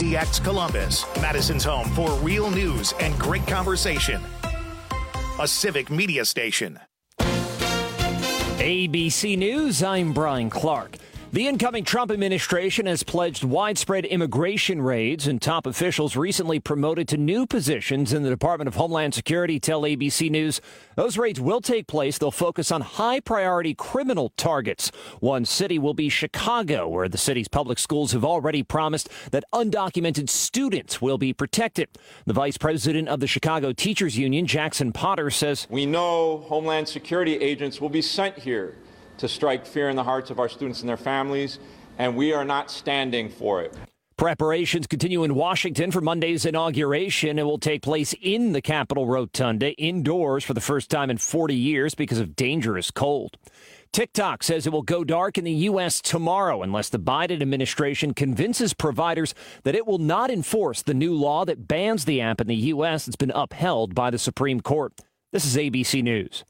WMDX Columbus, Madison's home for real news and great conversation. A civic media station. ABC News, I'm Brian Clark. The incoming Trump administration has pledged widespread immigration raids, and top officials recently promoted to new positions in the Department of Homeland Security tell ABC News those raids will take place. They'll focus on high-priority criminal targets. One city will be Chicago, where the city's public schools have already promised that undocumented students will be protected. The vice president of the Chicago Teachers Union, Jackson Potter, says, "We know Homeland Security agents will be sent here to strike fear in the hearts of our students and their families, and we are not standing for it." Preparations continue in Washington for Monday's inauguration. It will take place in the Capitol Rotunda, indoors for the first time in 40 years because of dangerous cold. TikTok says it will go dark in the U.S. tomorrow unless the Biden administration convinces providers that it will not enforce the new law that bans the app in the U.S. that's been upheld by the Supreme Court. This is ABC News.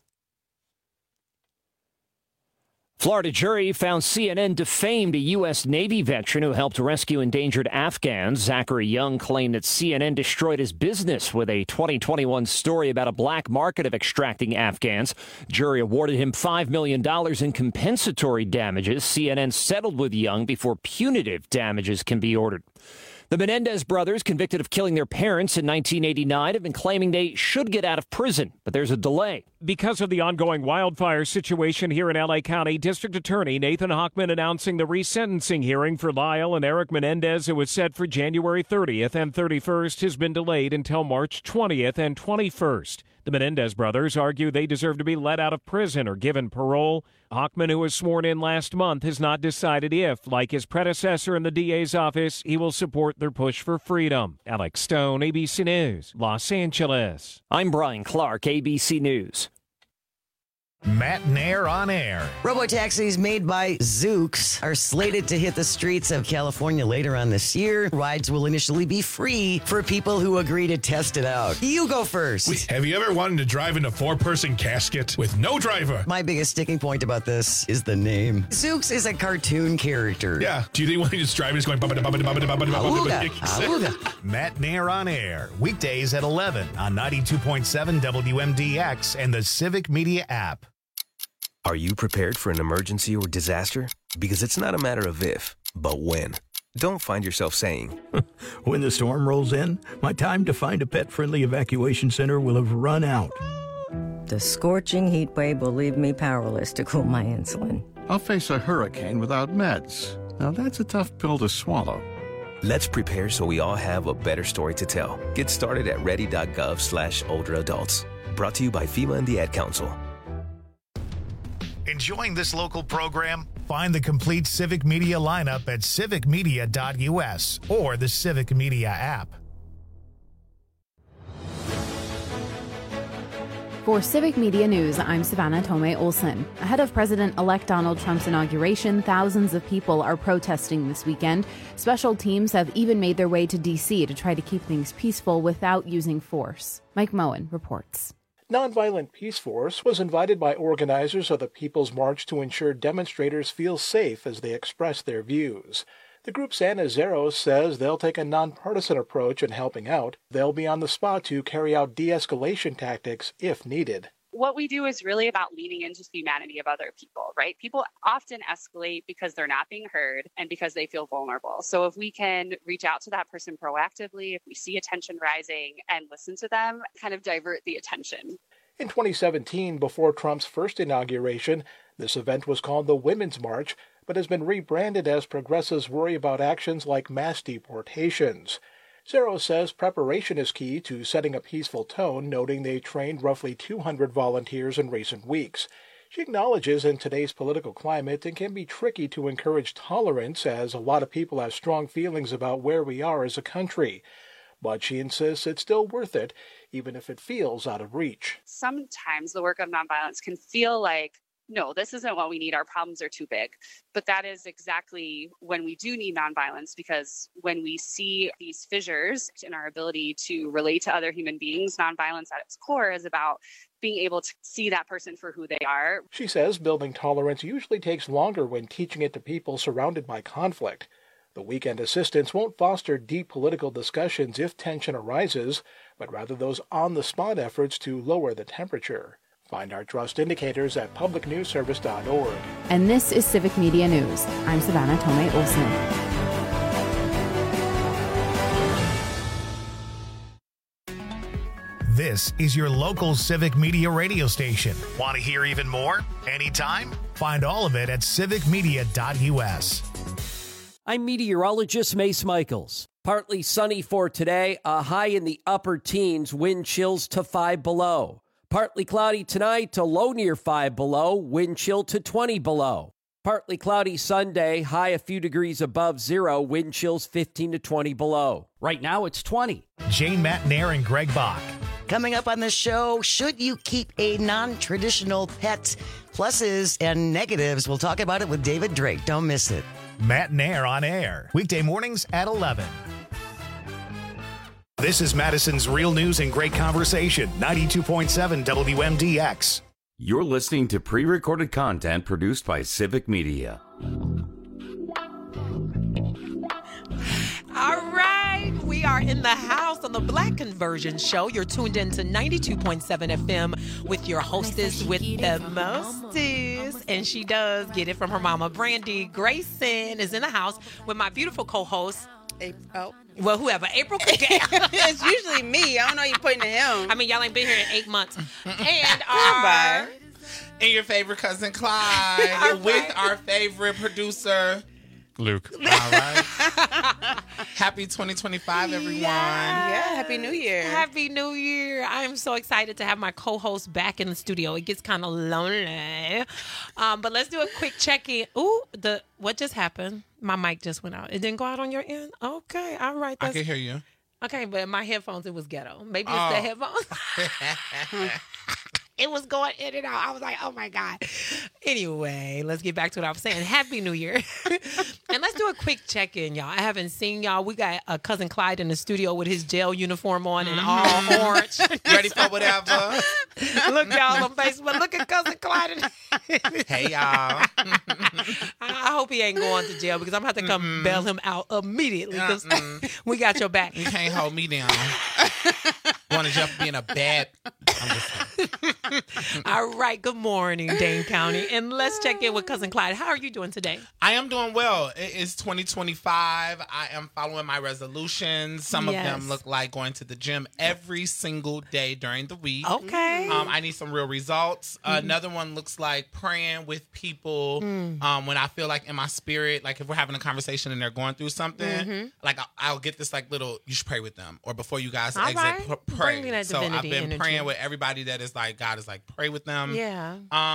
Florida jury found CNN defamed a U.S. Navy veteran who helped rescue endangered Afghans. Zachary Young claimed that CNN destroyed his business with a 2021 story about a black market of extracting Afghans. Jury awarded him $5 million in compensatory damages. CNN settled with Young before punitive damages can be ordered. The Menendez brothers, convicted of killing their parents in 1989, have been claiming they should get out of prison, but there's a delay. Because of the ongoing wildfire situation here in L.A. County, District Attorney Nathan Hochman announcing the resentencing hearing for Lyle and Eric Menendez. It was set for January 30th and 31st, has been delayed until March 20th and 21st. The Menendez brothers argue they deserve to be let out of prison or given parole. Hochman, who was sworn in last month, has not decided if, like his predecessor in the DA's office, he will support their push for freedom. Alex Stone, ABC News, Los Angeles. I'm Brian Clark, ABC News. Matt Nair on air. Robotaxis made by Zoox are slated to hit the streets of California later on this year. Rides will initially be free for people who agree to test it out. You go first. Wait, have you ever wanted to drive in a four-person casket with no driver? My biggest sticking point about this is the name. Zoox is a cartoon character. Yeah. Do you think when he just driving is going Awooga. Matt Nair on air. Weekdays at 11 on 92.7 WMDX and the Civic Media app. Are you prepared for an emergency or disaster? Because it's not a matter of if, but when. Don't find yourself saying, when the storm rolls in, my time to find a pet-friendly evacuation center will have run out. The scorching heat wave will leave me powerless to cool my insulin. I'll face a hurricane without meds. Now that's a tough pill to swallow. Let's prepare so we all have a better story to tell. Get started at ready.gov/older adults. Brought to you by FEMA and the Ad Council. Enjoying this local program? Find the complete Civic Media lineup at civicmedia.us or the Civic Media app. For Civic Media News, I'm Savannah Tomei Olson. Ahead of President-elect Donald Trump's inauguration, thousands of people are protesting this weekend. Special teams have even made their way to D.C. to try to keep things peaceful without using force. Mike Moen reports. Nonviolent Peace Force was invited by organizers of the People's March to ensure demonstrators feel safe as they express their views. The group's Anna Zeros says they'll take a nonpartisan approach in helping out. They'll be on the spot to carry out de-escalation tactics if needed. What we do is really about leaning into the humanity of other people, right? People often escalate because they're not being heard and because they feel vulnerable. So if we can reach out to that person proactively, if we see attention rising and listen to them, kind of divert the attention. In 2017, before Trump's first inauguration, this event was called the Women's March, but has been rebranded as progressives worry about actions like mass deportations. Zero says preparation is key to setting a peaceful tone, noting they trained roughly 200 volunteers in recent weeks. She acknowledges in today's political climate it can be tricky to encourage tolerance, as a lot of people have strong feelings about where we are as a country. But she insists it's still worth it, even if it feels out of reach. Sometimes the work of nonviolence can feel like, no, this isn't what we need. Our problems are too big. But that is exactly when we do need nonviolence, because when we see these fissures in our ability to relate to other human beings, nonviolence at its core is about being able to see that person for who they are. She says building tolerance usually takes longer when teaching it to people surrounded by conflict. The weekend assistance won't foster deep political discussions if tension arises, but rather those on-the-spot efforts to lower the temperature. Find our trust indicators at publicnewsservice.org. And this is Civic Media News. I'm Savannah Tomei Olson. This is your local Civic Media radio station. Want to hear even more? Anytime? Find all of it at civicmedia.us. I'm meteorologist Mace Michaels. Partly sunny for today, a high in the upper teens, wind chills to 5 below. Partly cloudy tonight to low near 5 below, wind chill to 20 below. Partly cloudy Sunday, high a few degrees above zero, wind chills 15 to 20 below. Right now it's 20. Jane Matt Nair and Greg Bach. Coming up on the show, should you keep a non-traditional pet? Pluses and negatives. We'll talk about it with David Drake. Don't miss it. Matt Nair on air, weekday mornings at 11. This is Madison's Real News and Great Conversation, 92.7 WMDX. You're listening to pre-recorded content produced by Civic Media. All right, we are in the house on the Black Conversion Show. You're tuned in to 92.7 FM with your hostess with the mostest. And she does get it from her mama. Brandy Grayson is in the house with my beautiful co-host. Well, whoever. April Coogan. It's usually me. I don't know you're putting it him. I mean, y'all ain't been here in 8 months. And our... And your favorite cousin Clyde with our favorite producer... Luke. All right. Happy 2025, everyone. Yeah, Happy New Year. Happy New Year. I am so excited to have my co-host back in the studio. It gets kind of lonely. But let's do a quick check-in. Ooh, what just happened? My mic just went out. It didn't go out on your end? Okay, all right. I can hear you. Okay, but my headphones, it was ghetto. Maybe it's the headphones. It was going in and out. I was like, oh, my God. Anyway, let's get back to what I was saying. Happy New Year. And let's do a quick check-in, y'all. I haven't seen y'all. We got Cousin Clyde in the studio with his jail uniform on and all orange. Ready for whatever. Look, y'all, on Facebook. Look at Cousin Clyde. Hey, y'all. I hope he ain't going to jail because I'm going to have to come bail him out immediately because we got your back. You can't hold me down. Want to jump being a bad... All right. Good morning, Dane County. And let's check in with Cousin Clyde. How are you doing today? I am doing well. It is 2025. I am following my resolutions. Some of them look like going to the gym every single day during the week. Okay. I need some real results. Another one looks like praying with people when I feel like in my spirit, like if we're having a conversation and they're going through something, like I'll get this like little, you should pray with them. Or before you guys exit, pray. So I've been praying with everybody that is like, God is like, pray with them. Yeah.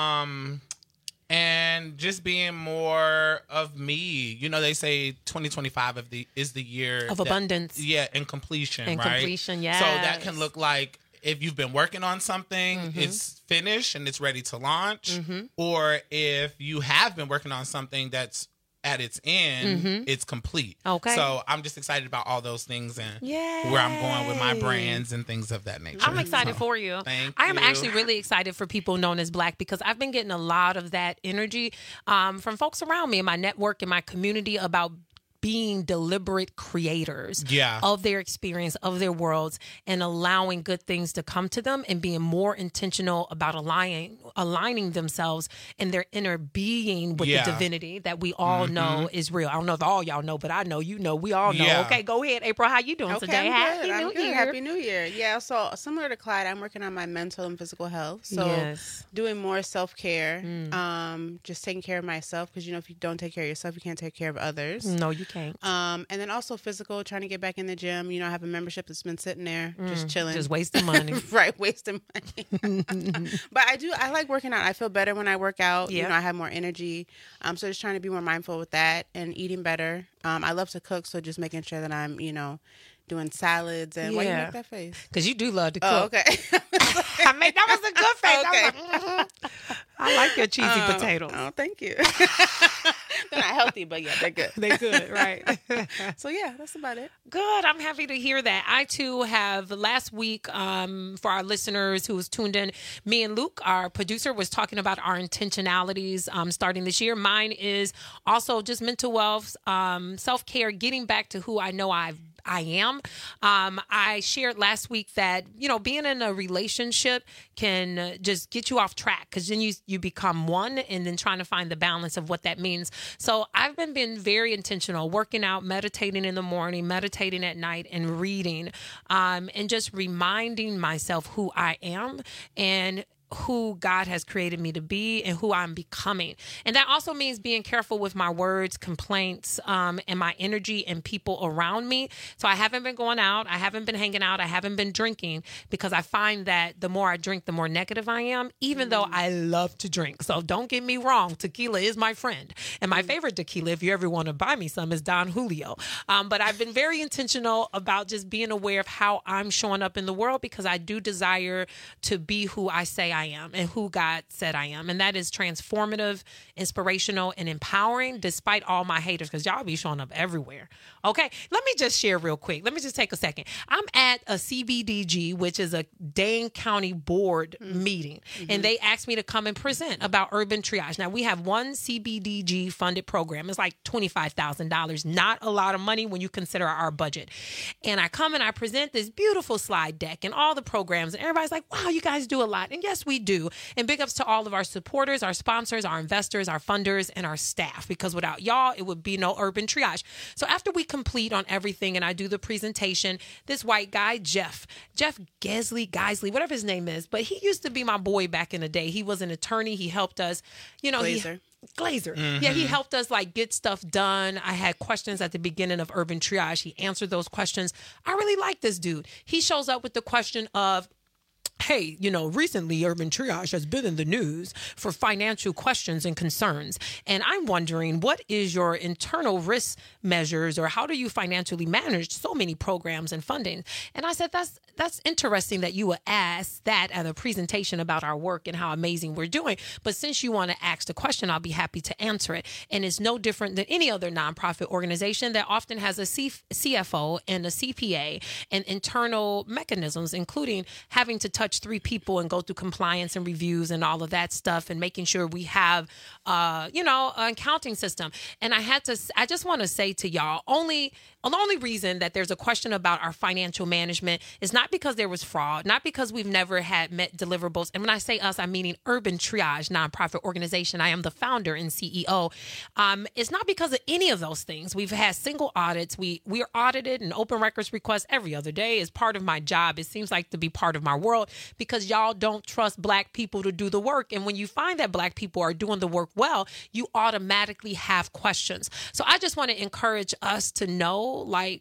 And just being more of me. You know, they say 2025 is the year of abundance. Yeah, and completion, and right? Completion, yeah. So that can look like if you've been working on something, it's finished and it's ready to launch. Or if you have been working on something that's at its end, it's complete. Okay. So I'm just excited about all those things and where I'm going with my brands and things of that nature. I'm excited for you. I am actually really excited for people known as Black because I've been getting a lot of that energy from folks around me in my network, in my community about being deliberate creators of their experience, of their worlds, and allowing good things to come to them and being more intentional about aligning themselves in their inner being with the divinity that we all know is real. I don't know if all y'all know, but I know you know. We all know. Okay, go ahead, April. How you doing today? Happy New Year. Happy New Year. Yeah, so similar to Clyde, I'm working on my mental and physical health. So doing more self-care, just taking care of myself because, you know, if you don't take care of yourself, you can't take care of others. No, you can't. And then also physical, trying to get back in the gym. You know, I have a membership that's been sitting there, just chilling. Just wasting money. Right, wasting money. But I like working out. I feel better when I work out. You know, I have more energy. So just trying to be more mindful with that and eating better. I love to cook, so just making sure that I'm, you know, doing salads. And why you make that face? Because you do love to cook. Oh, okay. I mean, that was a good face. Okay. I was like, I like your cheesy potatoes. Oh, thank you. They're not healthy, but yeah, they're good. They're good, right? So yeah, that's about it. Good. I'm happy to hear that. I too have last week, for our listeners who was tuned in, me and Luke, our producer, was talking about our intentionalities starting this year. Mine is also just mental wealth, self-care, getting back to who I know I am. I shared last week that, being in a relationship can just get you off track because then you become one and then trying to find the balance of what that means. So I've been very intentional, working out, meditating in the morning, meditating at night, and reading, and just reminding myself who I am and who God has created me to be and who I'm becoming. And that also means being careful with my words, complaints, and my energy and people around me. So I haven't been going out. I haven't been hanging out. I haven't been drinking because I find that the more I drink, the more negative I am, even though I love to drink. So don't get me wrong. Tequila is my friend. And my favorite tequila, if you ever want to buy me some, is Don Julio. But I've been very intentional about just being aware of how I'm showing up in the world because I do desire to be who I say I am and who God said I am. And that is transformative, inspirational, and empowering despite all my haters because y'all be showing up everywhere. Okay, let me just share real quick. Let me just take a second. I'm at a CBDG, which is a Dane County board meeting, and they asked me to come and present about urban triage. Now, we have one CBDG funded program. It's like $25,000, not a lot of money when you consider our budget. And I come and I present this beautiful slide deck and all the programs, and everybody's like, wow, you guys do a lot. And yes, we do. And big ups to all of our supporters, our sponsors, our investors, our funders, and our staff, because without y'all, it would be no urban triage. So after we complete on everything and I do the presentation, this white guy, Jeff Gesley, whatever his name is, but he used to be my boy back in the day. He was an attorney. He helped us, Glazer. Mm-hmm. Yeah, he helped us get stuff done. I had questions at the beginning of Urban Triage. He answered those questions. I really like this dude. He shows up with the question of, hey, recently Urban Triage has been in the news for financial questions and concerns. And I'm wondering, what is your internal risk measures or how do you financially manage so many programs and funding? And I said, that's interesting that you would ask that at a presentation about our work and how amazing we're doing. But since you want to ask the question, I'll be happy to answer it. And it's no different than any other nonprofit organization that often has a CFO and a CPA and internal mechanisms, including having to touch 3 people and go through compliance and reviews and all of that stuff and making sure we have, an accounting system. And I just want to say to y'all, the only reason that there's a question about our financial management is not because there was fraud, not because we've never had met deliverables. And when I say us, I'm meaning Urban Triage nonprofit organization. I am the founder and CEO. It's not because of any of those things. We've had single audits. We are audited and open records requests every other day is part of my job. It seems like to be part of my world because y'all don't trust Black people to do the work. And when you find that Black people are doing the work well, you automatically have questions. So I just want to encourage us to know,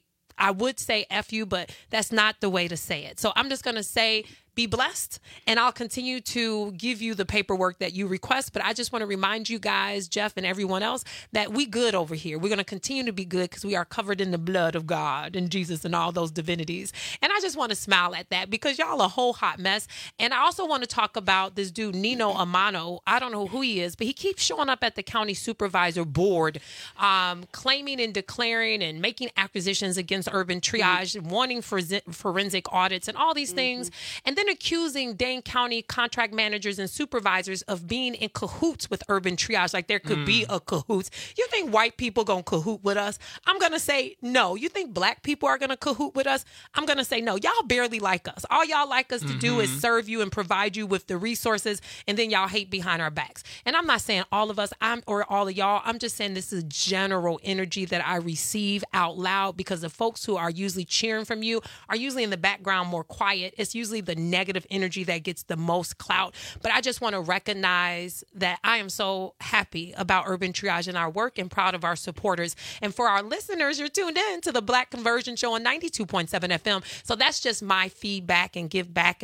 I would say F you, but that's not the way to say it. So I'm just going to say, be blessed, and I'll continue to give you the paperwork that you request. But I just want to remind you guys, Jeff and everyone else, that we good over here. We're going to continue to be good because we are covered in the blood of God and Jesus and all those divinities. And I just want to smile at that because y'all a whole hot mess. And I also want to talk about this dude, Nino Amano. I don't know who he is, but he keeps showing up at the county supervisor board, claiming and declaring and making acquisitions against Urban Triage, wanting forensic audits and all these things. And then accusing Dane County contract managers and supervisors of being in cahoots with Urban Triage, like there could be a cahoots. You think white people gonna cahoot with us? I'm gonna say no. You think Black people are gonna cahoot with us? I'm gonna say no. Y'all barely like us. All y'all like us to do is serve you and provide you with the resources, and then y'all hate behind our backs. And I'm not saying all of us, or all of y'all. I'm just saying this is general energy that I receive out loud because the folks who are usually cheering from you are usually in the background more quiet. It's usually the negative energy that gets the most clout. But I just want to recognize that I am so happy about Urban Triage and our work and proud of our supporters. And for our listeners, you're tuned in to the Black Conversion Show on 92.7 FM. So that's just my feedback and give back and my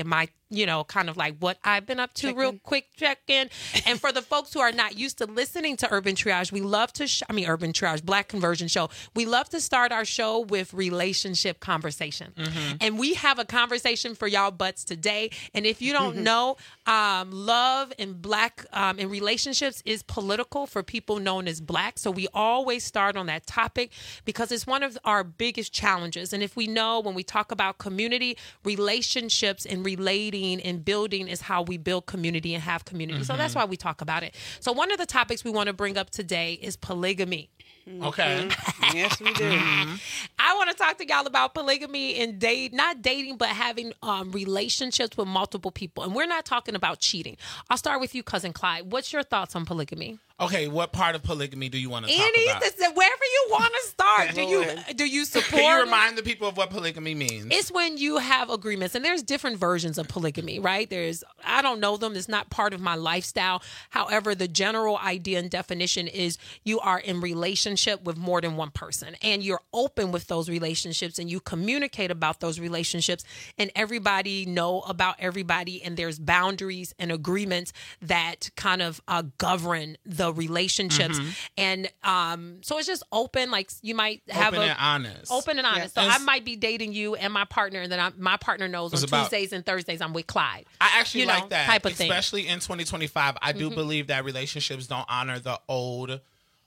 kind of like what I've been up to, real quick check-in. And for the folks who are not used to listening to Urban Triage, we love to, Urban Triage, Black Conversion Show. We love to start our show with relationship conversation. And we have a conversation for y'all butts today. And if you don't know, love in Black, in relationships is political for people known as Black. So we always start on that topic because it's one of our biggest challenges. And if we know when we talk about community, relationships and relating and building is how we build community and have community. So that's why we talk about it. So one of the topics we want to bring up today is polygamy. Okay. Yes, we do. I want to talk to y'all about polygamy and not dating, but having relationships with multiple people. And we're not talking about cheating. I'll start with you, Cousin Clyde. What's your thoughts on polygamy? Okay, what part of polygamy do you want to talk about? Wherever you want to start. Do you support? Can you remind the people of what polygamy means? It's when you have agreements, and there's different versions of polygamy, right? I don't know them. It's not part of my lifestyle. However, the general idea and definition is you are in relationship with more than one person, and you're open with those relationships, and you communicate about those relationships, and everybody know about everybody, and there's boundaries and agreements that kind of govern the relationships. And so it's just open, like you might have open and honest. Yes. So I might be dating you and my partner, and then my partner knows on Tuesdays and Thursdays I'm with Clyde. I actually like that type of thing. Especially in 2025. I do believe that relationships don't honor the old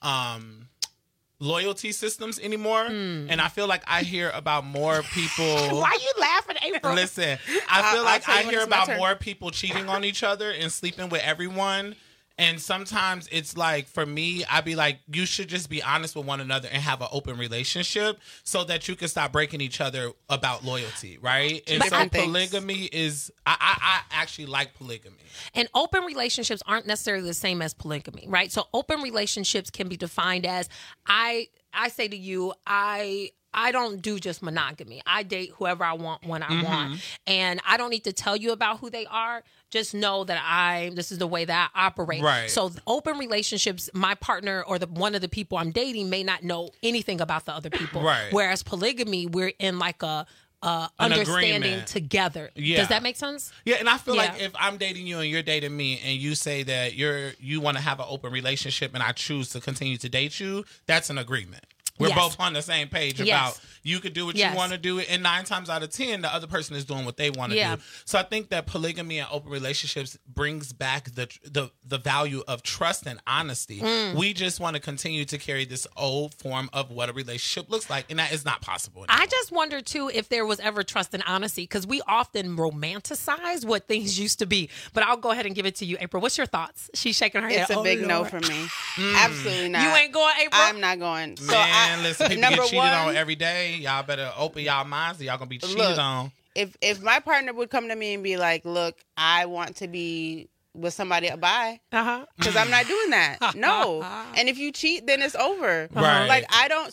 loyalty systems anymore. And I feel like I hear about more people. Why are you laughing, April? Listen, I feel like I hear about more people cheating on each other and sleeping with everyone. And sometimes it's like, for me, I'd be like, you should just be honest with one another and have an open relationship so that you can stop breaking each other about loyalty, right? And so polygamy is, I actually like polygamy. And open relationships aren't necessarily the same as polygamy, right? So open relationships can be defined as, I say to you, I don't do just monogamy. I date whoever I want when I want. And I don't need to tell you about who they are. Just know that this is the way that I operate. Right. So open relationships, my partner or one of the people I'm dating may not know anything about the other people. Right. Whereas polygamy, we're in like a understanding agreement together. Yeah. Does that make sense? Yeah, and I feel like if I'm dating you and you're dating me and you say that you want to have an open relationship and I choose to continue to date you, that's an agreement. We're both on the same page about you could do what you want to do, and 9 times out of 10, the other person is doing what they want to do. So I think that polygamy and open relationships brings back the value of trust and honesty. We just want to continue to carry this old form of what a relationship looks like, and that is not possible anymore. I just wonder, too, if there was ever trust and honesty, because we often romanticize what things used to be. But I'll go ahead and give it to you, April. What's your thoughts? She's shaking her head. It's a big no for me. Absolutely not. You ain't going, April? I'm not going. Man, listen, people get cheated on every day. Y'all better open y'all minds or y'all gonna be cheated on. If my partner would come to me and be like, look, I want to be with somebody, bye. Because I'm not doing that. No. And if you cheat, then it's over. Right. Like,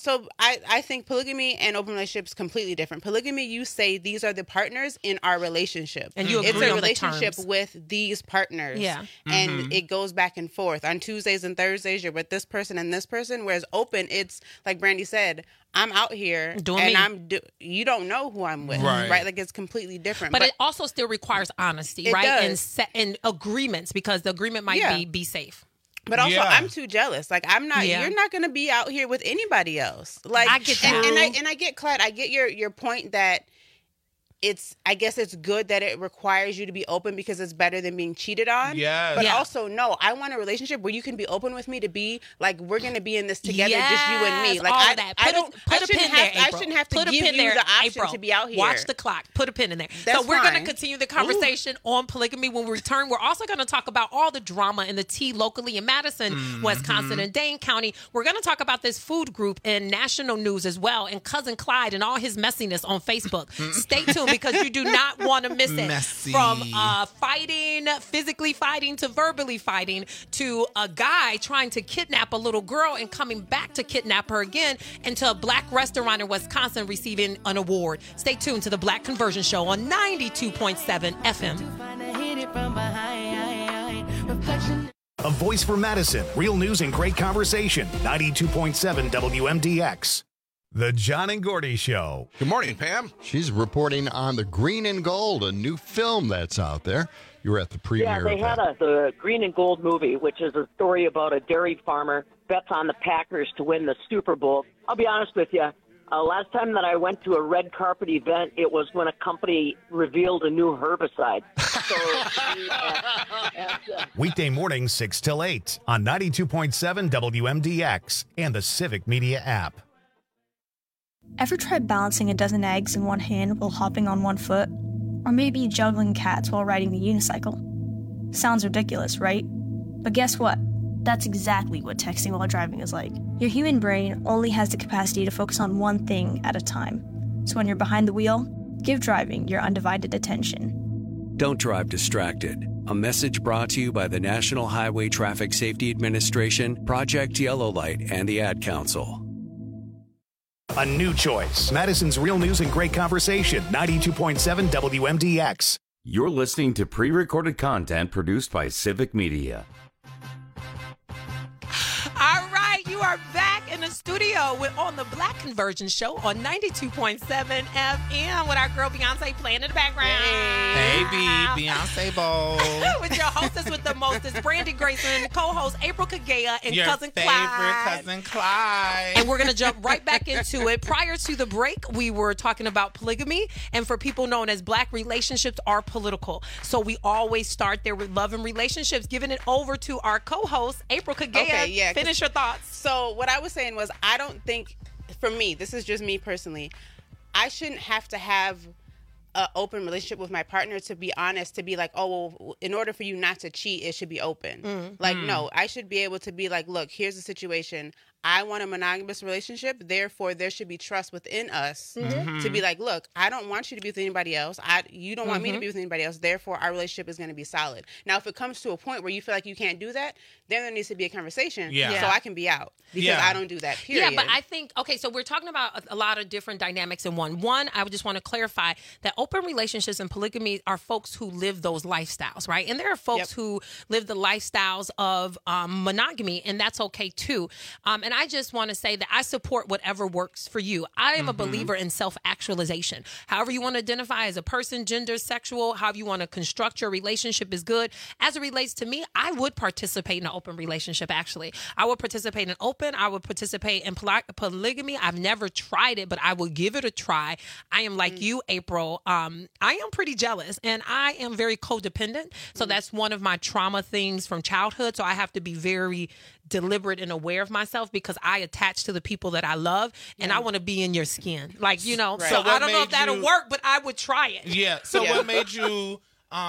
I think polygamy and open relationships completely different. Polygamy, you say these are the partners in our relationship. And you agree it's a on relationship the terms. with these partners. Yeah. And it goes back and forth. On Tuesdays and Thursdays, you're with this person and this person. Whereas open, it's like Brandy said, I'm out here and you don't know who I'm with, right? Like, it's completely different. But it also still requires honesty, right? Does. And agreements, because the agreement might be safe. But also, I'm too jealous. Like, I'm not. You're not going to be out here with anybody else. Like, I get that. And I get, Clyde. I get your point that I guess it's good that it requires you to be open because it's better than being cheated on. Yes. But also, no, I want a relationship where you can be open with me to be like, we're going to be in this together, just you and me. Like, all that. I shouldn't have to give you the option to be out here. Watch the clock. Put a pin in there. That's so we're going to fine. continue the conversation on polygamy when we return. We're also going to talk about all the drama and the tea locally in Madison, Wisconsin, and Dane County. We're going to talk about this food group in national news as well, and Cousin Clyde and all his messiness on Facebook. Stay tuned, because you do not want to miss it. Messy. From physically fighting to verbally fighting, to a guy trying to kidnap a little girl and coming back to kidnap her again, and to a Black restaurant in Wisconsin receiving an award. Stay tuned to the Black Conversion Show on 92.7 FM. A voice for Madison. Real news and great conversation. 92.7 WMDX. The John and Gordy Show. Good morning, Pam. She's reporting on The Green and Gold, a new film that's out there. You were at the premiere. Yeah, they had the Green and Gold movie, which is a story about a dairy farmer bets on the Packers to win the Super Bowl. I'll be honest with you. Last time that I went to a red carpet event, it was when a company revealed a new herbicide. Weekday mornings 6 till 8 on 92.7 WMDX and the Civic Media app. Ever tried balancing a dozen eggs in one hand while hopping on one foot? Or maybe juggling cats while riding the unicycle? Sounds ridiculous, right? But guess what? That's exactly what texting while driving is like. Your human brain only has the capacity to focus on one thing at a time. So when you're behind the wheel, give driving your undivided attention. Don't drive distracted. A message brought to you by the National Highway Traffic Safety Administration, Project Yellow Light, and the Ad Council. A new choice. Madison's Real News and Great Conversation, 92.7 WMDX. You're listening to pre-recorded content produced by Civic Media. All right, you are back in the studio on the Black Conversion Show on 92.7 FM with our girl Beyonce playing in the background. Hey, baby, Beyonce Bowl. With your hostess with the mostest, Brandy Grayson, co-host April Kagea, and your cousin favorite Clyde. cousin Clyde. And we're going to jump right back into it. Prior to the break, we were talking about polygamy. And for people known as Black, relationships are political. So we always start there with love and relationships. Giving it over to our co-host, April Kagea. Okay, yeah. Finish your thoughts. So what I was saying was, I don't think, for me, this is just me personally, I shouldn't have to have an open relationship with my partner to be honest, to be like, oh, well, in order for you not to cheat, it should be open. Like, no, I should be able to be like, look, here's the situation. I want a monogamous relationship. Therefore, there should be trust within us to be like, look, I don't want you to be with anybody else. You don't want me to be with anybody else. Therefore, our relationship is going to be solid. Now, if it comes to a point where you feel like you can't do that, then there needs to be a conversation so I can be out because I don't do that, period. Yeah, but I think, okay, so we're talking about a lot of different dynamics in one. One, I would just want to clarify that open relationships and polygamy are folks who live those lifestyles, right? And there are folks who live the lifestyles of monogamy, and that's okay too. And I just want to say that I support whatever works for you. I am a believer in self-actualization. However you want to identify as a person, gender, sexual, however you want to construct your relationship is good. As it relates to me, I would participate in an open relationship, actually. I would participate in open. I would participate in polygamy. I've never tried it, but I will give it a try. I am like you, April. I am pretty jealous, and I am very codependent. So that's one of my trauma things from childhood. So I have to be very deliberate and aware of myself because I attach to the people that I love, and I want to be in your skin. Like, you know, so I don't know if that'll work, but I would try it. Yeah. So what made you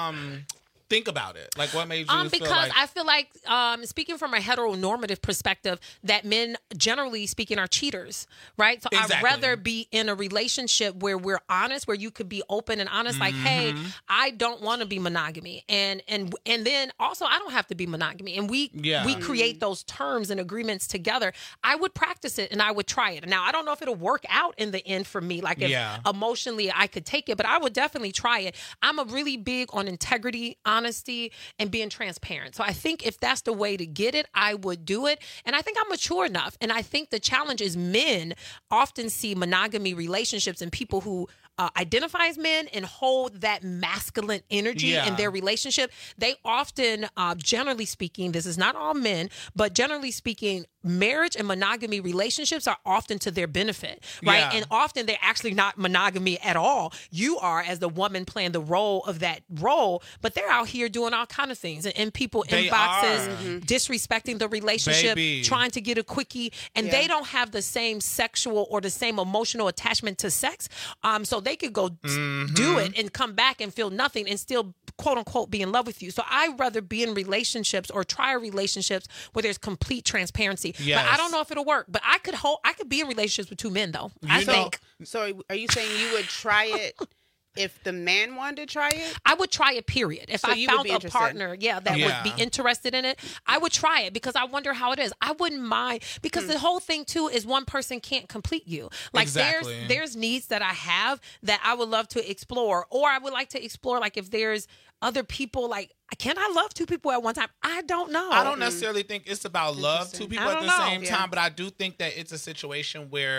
think about it? Like, what made you feel because like... I feel like, speaking from a heteronormative perspective, that men, generally speaking, are cheaters, right? So I'd rather be in a relationship where we're honest, where you could be open and honest, like, hey, I don't want to be monogamy. And then also, I don't have to be monogamy. And we create those terms and agreements together. I would practice it and I would try it. Now, I don't know if it'll work out in the end for me, like if emotionally I could take it, but I would definitely try it. I'm a really big on integrity, honesty, and being transparent. So I think if that's the way to get it, I would do it. And I think I'm mature enough. And I think the challenge is men often see monogamy relationships and people who identify as men and hold that masculine energy in their relationship. They often, generally speaking, this is not all men, but generally speaking, marriage and monogamy relationships are often to their benefit, right? Yeah. And often they're actually not monogamy at all. You are, as the woman, playing the role of that role, but they're out here doing all kind of things and people inboxes, disrespecting the relationship, trying to get a quickie, and they don't have the same sexual or the same emotional attachment to sex. So they could go do it and come back and feel nothing and still, quote unquote, be in love with you. So I'd rather be in relationships or try relationships where there's complete transparency. Yes. But I don't know if it'll work. But I could be in relationships with two men though. I think. So are you saying you would try it if the man wanted to try it? I would try it, period. If I found a partner, that would be interested in it, I would try it because I wonder how it is. I wouldn't mind because the whole thing too is one person can't complete you. Like there's needs that I have that I would love to explore, or I would like to explore like if there's other people, like, can I love two people at one time? I don't know. I don't necessarily think it's about love two people at the same time, but I do think that it's a situation where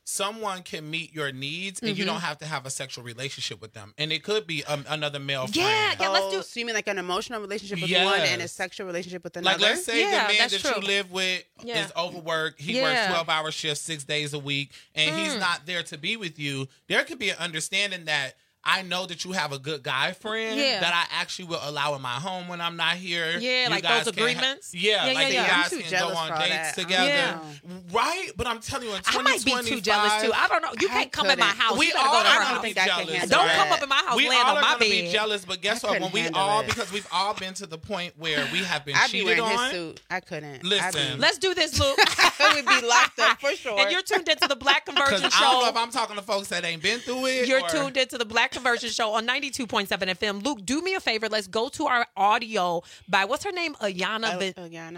someone can meet your needs and you don't have to have a sexual relationship with them. And it could be another male friend. Yeah, let's do. So you mean like an emotional relationship with one and a sexual relationship with another? Like, let's say the man that you live with is overworked. He works 12-hour shifts 6 days a week, and he's not there to be with you. There could be an understanding that I know that you have a good guy friend that I actually will allow in my home when I'm not here. Yeah, you like those agreements. You guys can go on dates together. Yeah. Right? But I'm telling you, in 2025... I might be too jealous, too. I don't know. You can't come in my house. We you better all go to her are house. going to be jealous. Don't come up in my house we laying all on my are going to bed. be jealous, but guess what? When we all... Because we've all been to the point where we have been cheated on. His suit. I couldn't. Listen. Let's do this, Luke. We'd be locked up for sure. And you're tuned into the Black Conversion Show. I don't know if I'm talking to folks that ain't been through it. You're tuned into the Black Conversion Show on 92.7 FM. Luke, do me a favor. Let's go to our audio by, what's her name? Ayana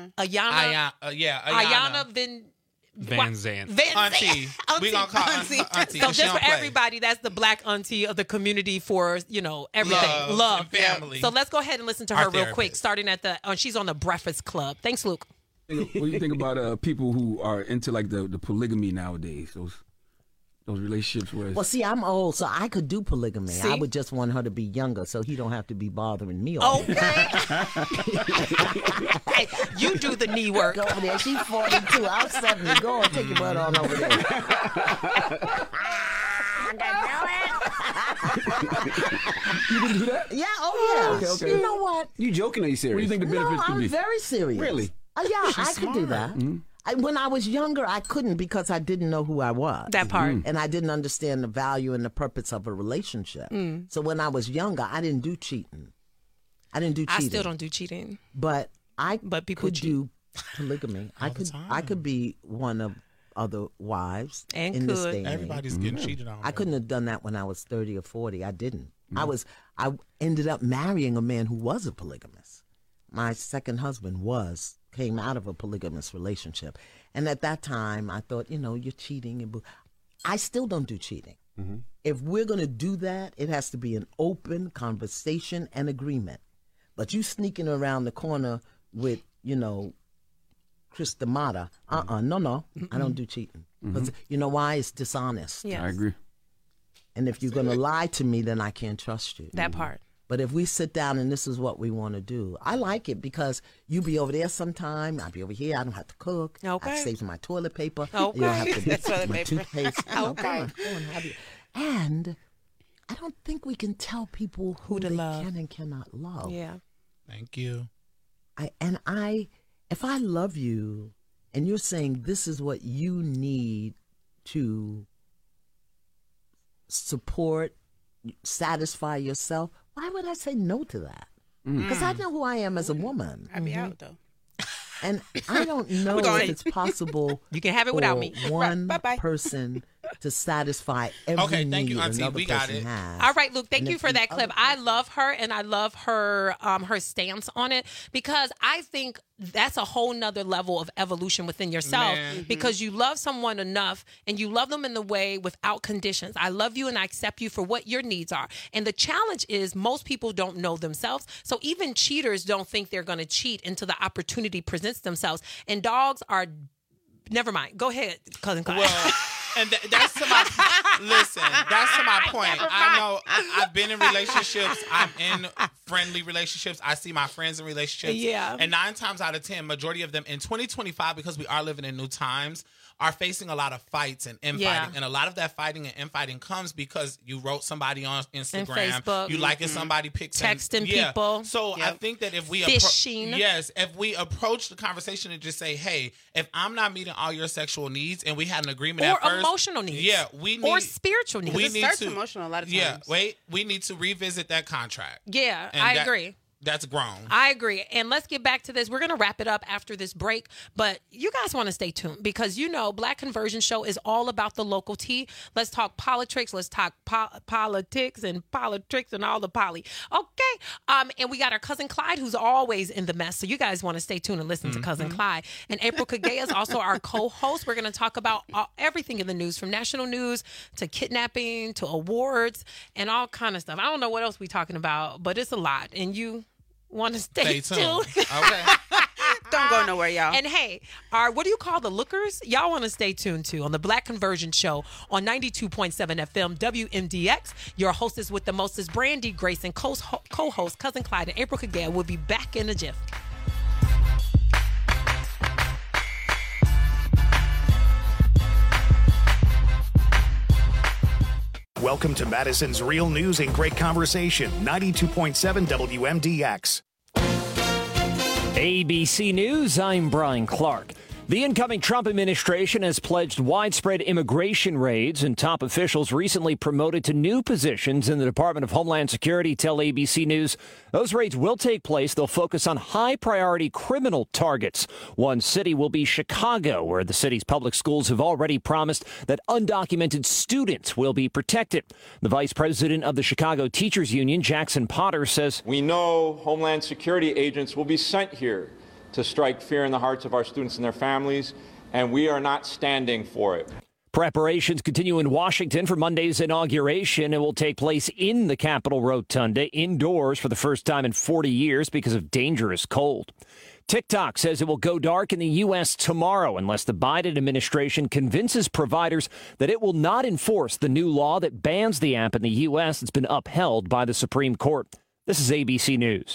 Van Zandt. Auntie. We're going to call Auntie. So just for everybody, that's the black auntie of the community for, everything. Love. And family. So let's go ahead and listen to her real quick, starting at she's on the Breakfast Club. Thanks, Luke. What do you think about people who are into like the polygamy nowadays? Those relationships where... Well, see, I'm old, so I could do polygamy. See? I would just want her to be younger so he don't have to be bothering me all day. Hey, you do the knee work. Go over there. She's 42. I'm 70. Go and take your butt on over there. You can do that? Yeah, oh yeah. Okay. You know what? You joking or you serious? What do you think the benefits could be? I'm very serious. Really? Yeah, I could do that. Mm-hmm. When I was younger, I couldn't because I didn't know who I was. That part. And I didn't understand the value and the purpose of a relationship. So when I was younger, I didn't do cheating. I still don't do cheating. But people could do polygamy. I could be one of other wives and in this day and age. Everybody's getting cheated on. I couldn't have done that when I was 30 or 40. I didn't. I ended up marrying a man who was a polygamist. My second husband came out of a polygamous relationship. And at that time, I thought, you're cheating. I still don't do cheating. Mm-hmm. If we're going to do that, it has to be an open conversation and agreement. But you sneaking around the corner with, Chris D'Amata, no, mm-hmm. I don't do cheating. Because you know why? It's dishonest. Yes. I agree. And if you're going to lie to me, then I can't trust you. That part. But if we sit down and this is what we want to do, I like it because you be over there sometime, I'll be over here, I don't have to cook. Okay. I save my toilet paper. Okay. You don't have to get my toothpaste. Okay. And I don't think we can tell people who they love. Can and cannot love. Yeah. Thank you. If I love you and you're saying this is what you need to support, satisfy yourself, why would I say no to that? Because I know who I am as a woman. I'd be out though. And I don't know if it's possible. You can have it without me. One person to satisfy every need thank you, Auntie. another We got person it. has. All right, Luke, thank you for that clip. I love her, and I love her her stance on it, because I think that's a whole nother level of evolution within yourself. Because you love someone enough, and you love them in the way without conditions. I love you and I accept you for what your needs are. And the challenge is most people don't know themselves. So even cheaters don't think they're going to cheat until the opportunity presents themselves. And dogs are, never mind. Go ahead, Cousin Clyde. Well, and that's to my that's to my point. I know I've been in relationships. I'm in friendly relationships. I see my friends in relationships. Yeah. And 9 times out of 10, majority of them in 2025, because we are living in new times, are facing a lot of fights and infighting. Yeah. And a lot of that fighting and infighting comes because you wrote somebody on Instagram. And Facebook. You liking somebody pics. Texting people. So I think that if we Fishing. if we approach the conversation and just say, hey, if I'm not meeting all your sexual needs and we had an agreement Or at first. emotional needs. Yeah. We need, or spiritual needs. It starts emotional a lot of times. Yeah. We need to revisit that contract. Yeah, And I that- agree. That's grown. I agree. And let's get back to this. We're going to wrap it up after this break, but you guys want to stay tuned because, Black Conversion Show is all about the local tea. Let's talk politics. Let's talk politics and politics and all the poly. Okay. And we got our Cousin Clyde, who's always in the mess. So you guys want to stay tuned and listen to Cousin Clyde. And April Kagea is also our co-host. We're going to talk about everything in the news, from national news to kidnapping to awards and all kind of stuff. I don't know what else we're talking about, but it's a lot. And you want to stay tuned. Okay. Don't go nowhere, y'all. And hey, what do you call the lookers? Y'all want to stay tuned to on the Black Conversion Show on 92.7 FM WMDX. Your hostess with the mostest, Brandy Grayson, co-host Cousin Clyde and April Kagea will be back in a jiff. Welcome to Madison's Real News and Great Conversation, 92.7 WMDX. ABC News, I'm Brian Clark. The incoming Trump administration has pledged widespread immigration raids, and top officials recently promoted to new positions in the Department of Homeland Security tell ABC News those raids will take place. They'll focus on high-priority criminal targets. One city will be Chicago, where the city's public schools have already promised that undocumented students will be protected. The vice president of the Chicago Teachers Union, Jackson Potter, says, "We know Homeland Security agents will be sent here to strike fear in the hearts of our students and their families, and we are not standing for it." Preparations continue in Washington for Monday's inauguration. It will take place in the Capitol Rotunda, indoors for the first time in 40 years because of dangerous cold. TikTok says it will go dark in the U.S. tomorrow unless the Biden administration convinces providers that it will not enforce the new law that bans the app in the U.S. that's been upheld by the Supreme Court. This is ABC News.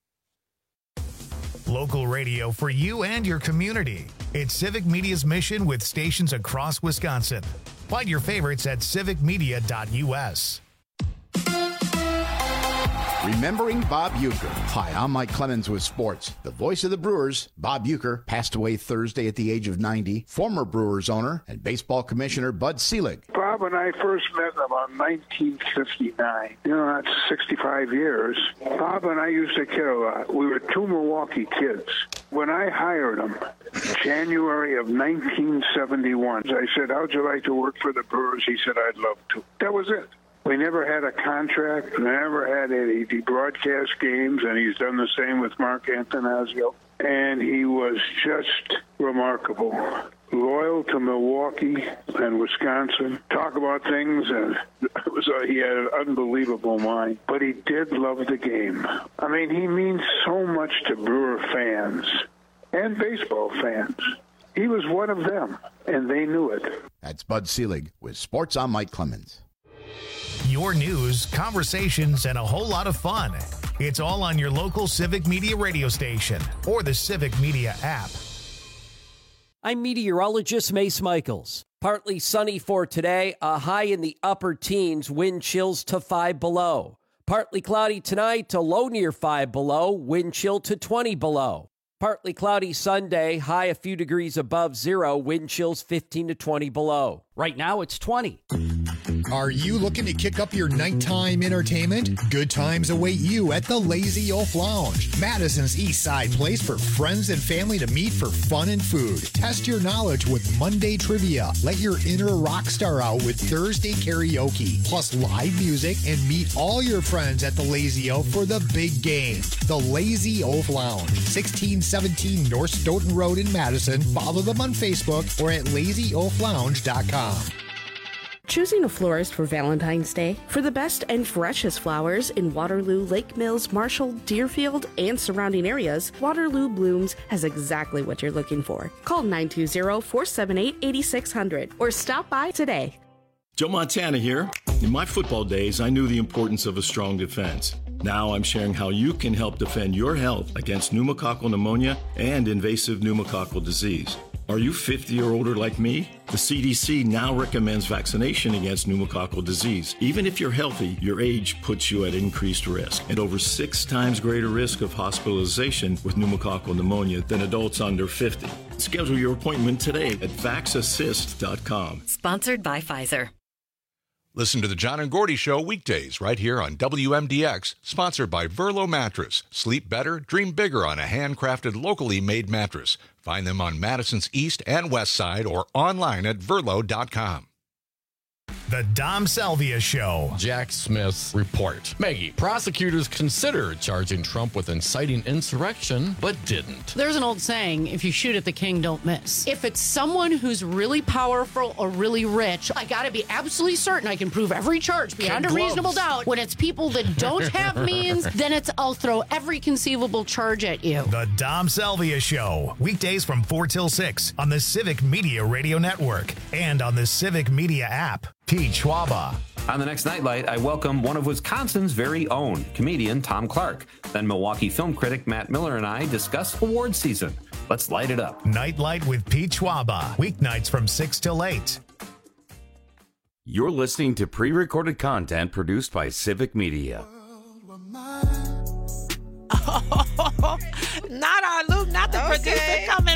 Local radio for you and your community. It's Civic Media's mission with stations across Wisconsin. Find your favorites at civicmedia.us. Remembering Bob Uecker. Hi, I'm Mike Clemens with sports. The voice of the Brewers, Bob Uecker, passed away Thursday at the age of 90. Former Brewers owner and baseball commissioner Bud Selig. Bob and I first met about 1959. You know, that's 65 years. Bob and I used to kid a lot. We were two Milwaukee kids. When I hired him, January of 1971, I said, "How'd you like to work for the Brewers?" He said, "I'd love to." That was it. We never had a contract, never had any broadcast games, and he's done the same with Mark Antonazio. And he was just remarkable. Loyal to Milwaukee and Wisconsin. Talk about things, and he had an unbelievable mind. But he did love the game. I mean, he means so much to Brewer fans and baseball fans. He was one of them, and they knew it. That's Bud Selig with Sports. I'm Mike Clemens. Your news, conversations, and a whole lot of fun. It's all on your local Civic Media radio station or the Civic Media app. I'm meteorologist Mace Michaels. Partly sunny for today, a high in the upper teens, wind chills to 5 below. Partly cloudy tonight, a low near 5 below, wind chill to 20 below. Partly cloudy Sunday, high a few degrees above zero, wind chills 15 to 20 below. Right now it's 20. Are you looking to kick up your nighttime entertainment? Good times await you at the Lazy Oaf Lounge, Madison's East Side place for friends and family to meet for fun and food. Test your knowledge with Monday trivia. Let your inner rock star out with Thursday karaoke, plus live music, and meet all your friends at the Lazy Oaf for the big game. The Lazy Oaf Lounge, 1617 North Stoughton Road in Madison. Follow them on Facebook or at lazyoaflounge.com. Choosing a florist for Valentine's Day? For the best and freshest flowers in Waterloo, Lake Mills, Marshall, Deerfield, and surrounding areas, Waterloo Blooms has exactly what you're looking for. Call 920-478-8600 or stop by today. Joe Montana here. In my football days, I knew the importance of a strong defense. Now I'm sharing how you can help defend your health against pneumococcal pneumonia and invasive pneumococcal disease. Are you 50 or older like me? The CDC now recommends vaccination against pneumococcal disease. Even if you're healthy, your age puts you at increased risk and over 6 times greater risk of hospitalization with pneumococcal pneumonia than adults under 50. Schedule your appointment today at vaxassist.com. Sponsored by Pfizer. Listen to the John and Gordy Show weekdays right here on WMDX, sponsored by Verlo Mattress. Sleep better, dream bigger on a handcrafted, locally made mattress. Find them on Madison's East and West Side or online at Verlo.com. The Dom Salvia Show. Jack Smith's report. Maggie, prosecutors considered charging Trump with inciting insurrection, but didn't. There's an old saying, if you shoot at the king, don't miss. If it's someone who's really powerful or really rich, I gotta be absolutely certain I can prove every charge beyond a reasonable doubt. When it's people that don't have means, then it's I'll throw every conceivable charge at you. The Dom Salvia Show. Weekdays from 4 till 6 on the Civic Media Radio Network and on the Civic Media app. Pete Schwaba. On the next Nightlight, I welcome one of Wisconsin's very own, comedian Tom Clark. Then Milwaukee film critic Matt Miller and I discuss award season. Let's light it up. Nightlight with Pete Schwaba. Weeknights from 6 till 8. You're listening to pre-recorded content produced by Civic Media. Not our Luke, not the producer coming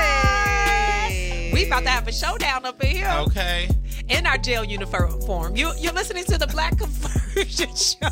home. Hey. We about to have a showdown up in here. Okay. In our jail uniform. You're listening to the Black Conversion Show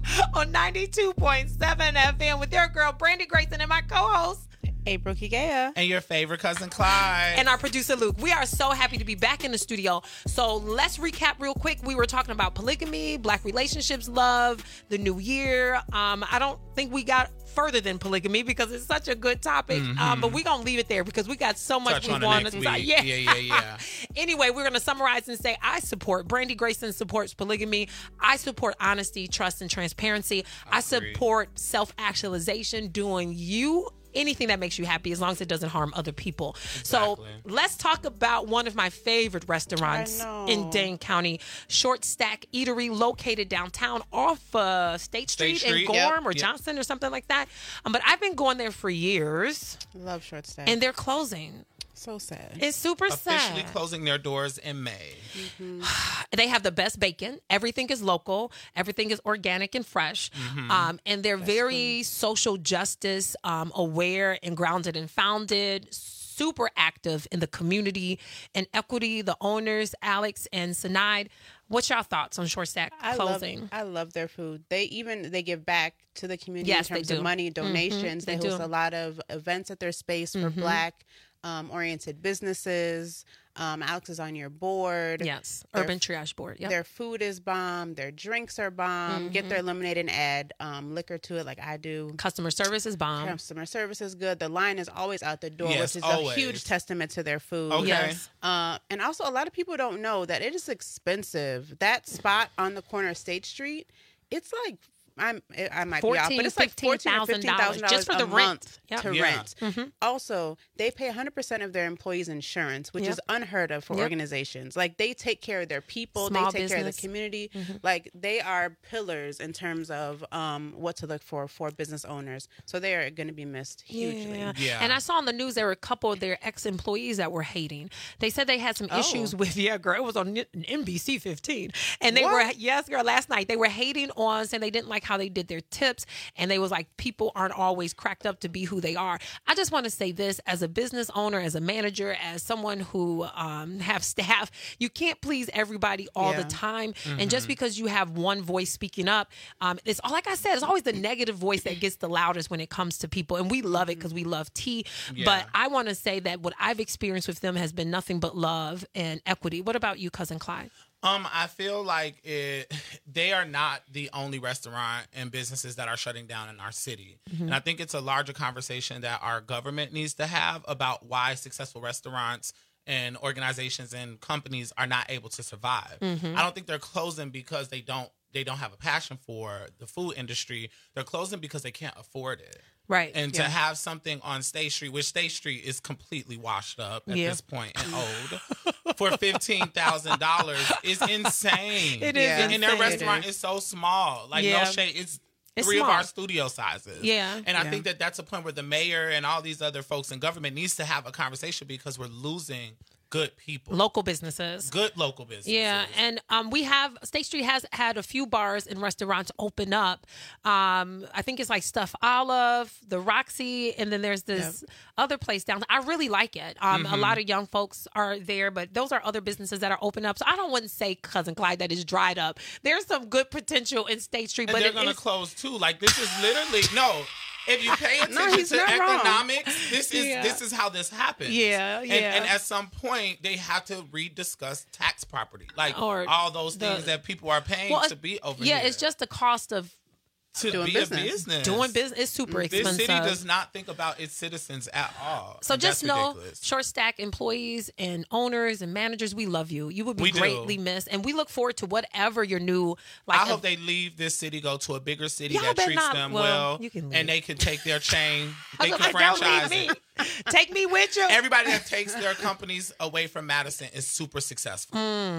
on 92.7 FM with your girl, Brandy Grayson, and my co-host, April Kigea. And your favorite cousin, Clyde. And our producer, Luke. We are so happy to be back in the studio. So let's recap real quick. We were talking about polygamy, black relationships, love, the new year. I don't think we got further than polygamy because it's such a good topic. But we're going to leave it there because we got so much we want to talk. Yeah. Anyway, we're going to summarize and say I support. Brandy Grayson supports polygamy. I support honesty, trust, and transparency. I support self-actualization, doing anything that makes you happy as long as it doesn't harm other people. Exactly. So let's talk about one of my favorite restaurants in Dane County, Short Stack Eatery, located downtown off State Street in Gorham or Johnson or something like that. But I've been going there for years. Love Short Stack. And they're closing. So sad. It's super sad. Officially closing their doors in May. They have the best bacon. Everything is local. Everything is organic and fresh. And they're very social justice aware and grounded and founded. Super active in the community and equity. The owners, Alex and Sinaid. What's your thoughts on Short Stack closing? I love their food. They give back to the community in terms of money, donations. They host a lot of events at their space for Black oriented businesses. Alex is on your board. Yes, Urban Triage Board. Yep. Their food is bomb. Their drinks are bomb. Get their lemonade and add liquor to it like I do. Customer service is bomb. Customer service is good. The line is always out the door, which is a huge testament to their food. Okay. Yes. And also, a lot of people don't know that it is expensive. That spot on the corner of State Street, it's like I might be off, but it's like $14,000 to $15,000 just for the rent to rent. Also, they pay 100% of their employees' insurance, which is unheard of for organizations. Like, they take care of their people, Small they take care of the business. community. Like, they are pillars in terms of what to look for business owners. So they are going to be missed hugely. Yeah. And I saw on the news there were a couple of their ex-employees that were hating. They said they had some issues with, girl, it was on NBC 15. And they were, last night, they were hating on, saying they didn't like how they did their tips, and they was like, people aren't always cracked up to be who they are. I just want to say this, as a business owner, as a manager, as someone who have staff, you can't please everybody all the time. And just because you have one voice speaking up, it's like I said, it's always the negative voice that gets the loudest when it comes to people, and we love it because we love tea. But I want to say that what I've experienced with them has been nothing but love and equity. What about you, Cousin Clyde? I feel like they are not the only restaurant and businesses that are shutting down in our city. And I think it's a larger conversation that our government needs to have about why successful restaurants and organizations and companies are not able to survive. I don't think they're closing because they don't have a passion for the food industry. They're closing because they can't afford it. Right. And to have something on State Street, which State Street is completely washed up at this point and old, for $15,000 is insane. It is insane. And their restaurant is so small. Like, no shade. It's three small. of our studio sizes. Yeah. And I think that's a point where the mayor and all these other folks in government needs to have a conversation because we're losing good people. Local businesses. Good local businesses. Yeah, and State Street has had a few bars and restaurants open up. I think it's like Stuffed Olive, the Roxy, and then there's this other place down there. I really like it. A lot of young folks are there, but those are other businesses that are open up. So I wouldn't say, Cousin Clyde, that is dried up. There's some good potential in State Street. And but they're going to close too. Like, this is literally, no. if you pay attention to economics, this is how this happens. Yeah. And at some point, they have to rediscuss tax property, like all those things that people are paying to be over here. Yeah, it's just the cost of doing business. Doing business is super expensive. This city does not think about its citizens at all. So just know, Short Stack employees and owners and managers, we love you. You would be greatly missed, and we look forward to whatever your new. I hope they leave this city, go to a bigger city that treats them well, and they can take their chain. They can franchise it. Take me with you. Everybody that takes their companies away from Madison is super successful.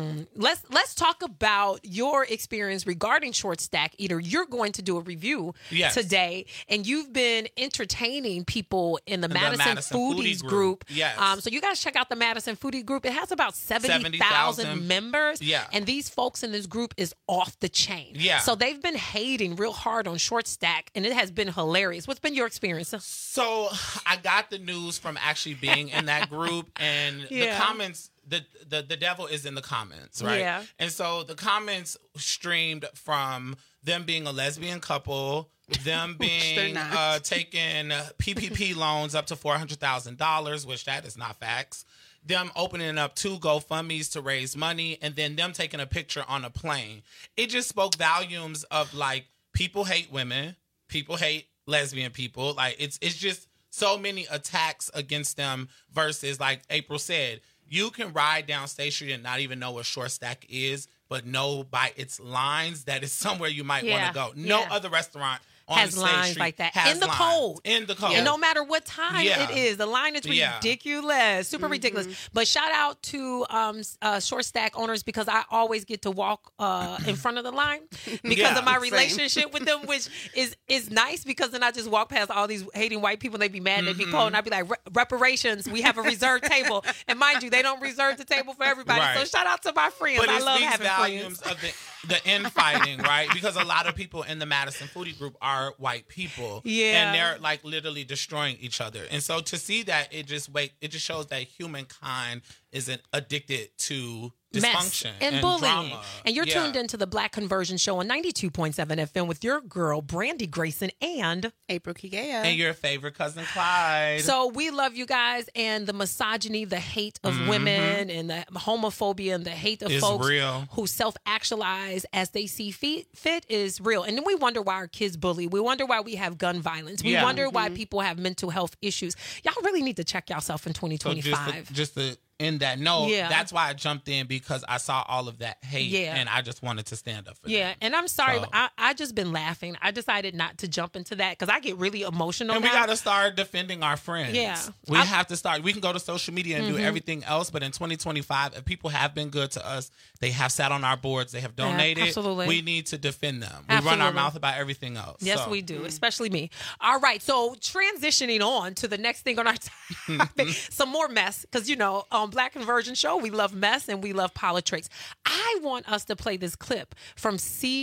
Let's talk about your experience regarding Short Stack Eater. You're going to do a review today, and you've been entertaining people in the Madison Foodies group. Yes. So you guys check out the Madison Foodie group. It has about 70,000 members. Yeah. And these folks in this group is off the chain. Yeah. So they've been hating real hard on Short Stack, and it has been hilarious. What's been your experience? So I got the news from actually being in that group, and the comments, the devil is in the comments, right? Yeah. And so the comments streamed from them being a lesbian couple, them being taking PPP loans up to $400,000, which that is not facts. Them opening up 2 GoFundMes to raise money, and then them taking a picture on a plane. It just spoke volumes of like people hate women, people hate lesbian people. Like it's just so many attacks against them versus, like April said, you can ride down State Street and not even know what Short Stack is, but know by its lines that it's somewhere you might want to go. No other restaurant has lines like that in the cold. In the cold. And no matter what time it is, the line is ridiculous, super ridiculous. But shout out to Short Stack owners, because I always get to walk in front of the line because of my relationship with them, which is nice, because then I just walk past all these hating white people and they be mad and they be cold, and I be like, reparations, we have a reserved table. And mind you, they don't reserve the table for everybody. Right. So shout out to my friends. But I love having volumes friends. Of the infighting, right? Because a lot of people in the Madison Foodie group are white people. Yeah. And they're like literally destroying each other. And so to see that, it just shows that humankind isn't addicted to dysfunction and bullying. Drama. And you're tuned into the Black Conversion Show on 92.7 FM with your girl, Brandy Grayson, and April Kigea. And your favorite cousin, Clyde. So we love you guys, and the misogyny, the hate of women, and the homophobia and the hate of folks who self-actualize as they see fit is real. And then we wonder why our kids bully. We wonder why we have gun violence. We wonder why people have mental health issues. Y'all really need to check yourself in 2025. So just to in that note, that's why I jumped in, because I saw all of that hate, and I just wanted to stand up for them. Yeah, and I'm sorry, so, I just been laughing. I decided not to jump into that because I get really emotional. And now. We got to start defending our friends. Yeah, we have to start. We can go to social media and do everything else, but in 2025, if people have been good to us, they have sat on our boards, they have donated. Absolutely. We need to defend them. We run our mouth about everything else. Yes, we do, especially me. All right, so transitioning on to the next thing on our topic, some more mess, because on Black Conversion Show, we love mess and we love politics. I want us to play this clip from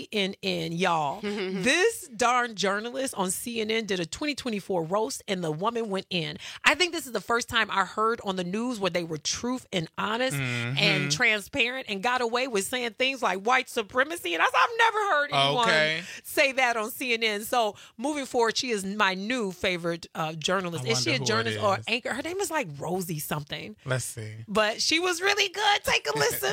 CNN, y'all. This darn journalist on CNN did a 2024 roast, and the woman went in. I think this is the first time I heard on the news where they were truth and honest and transparent and got away with saying things like white supremacy. And I've never heard anyone say that on CNN. So moving forward, she is my new favorite journalist. Is she a journalist or anchor? Her name is like Rosie something. Let's see. But she was really good. Take a listen.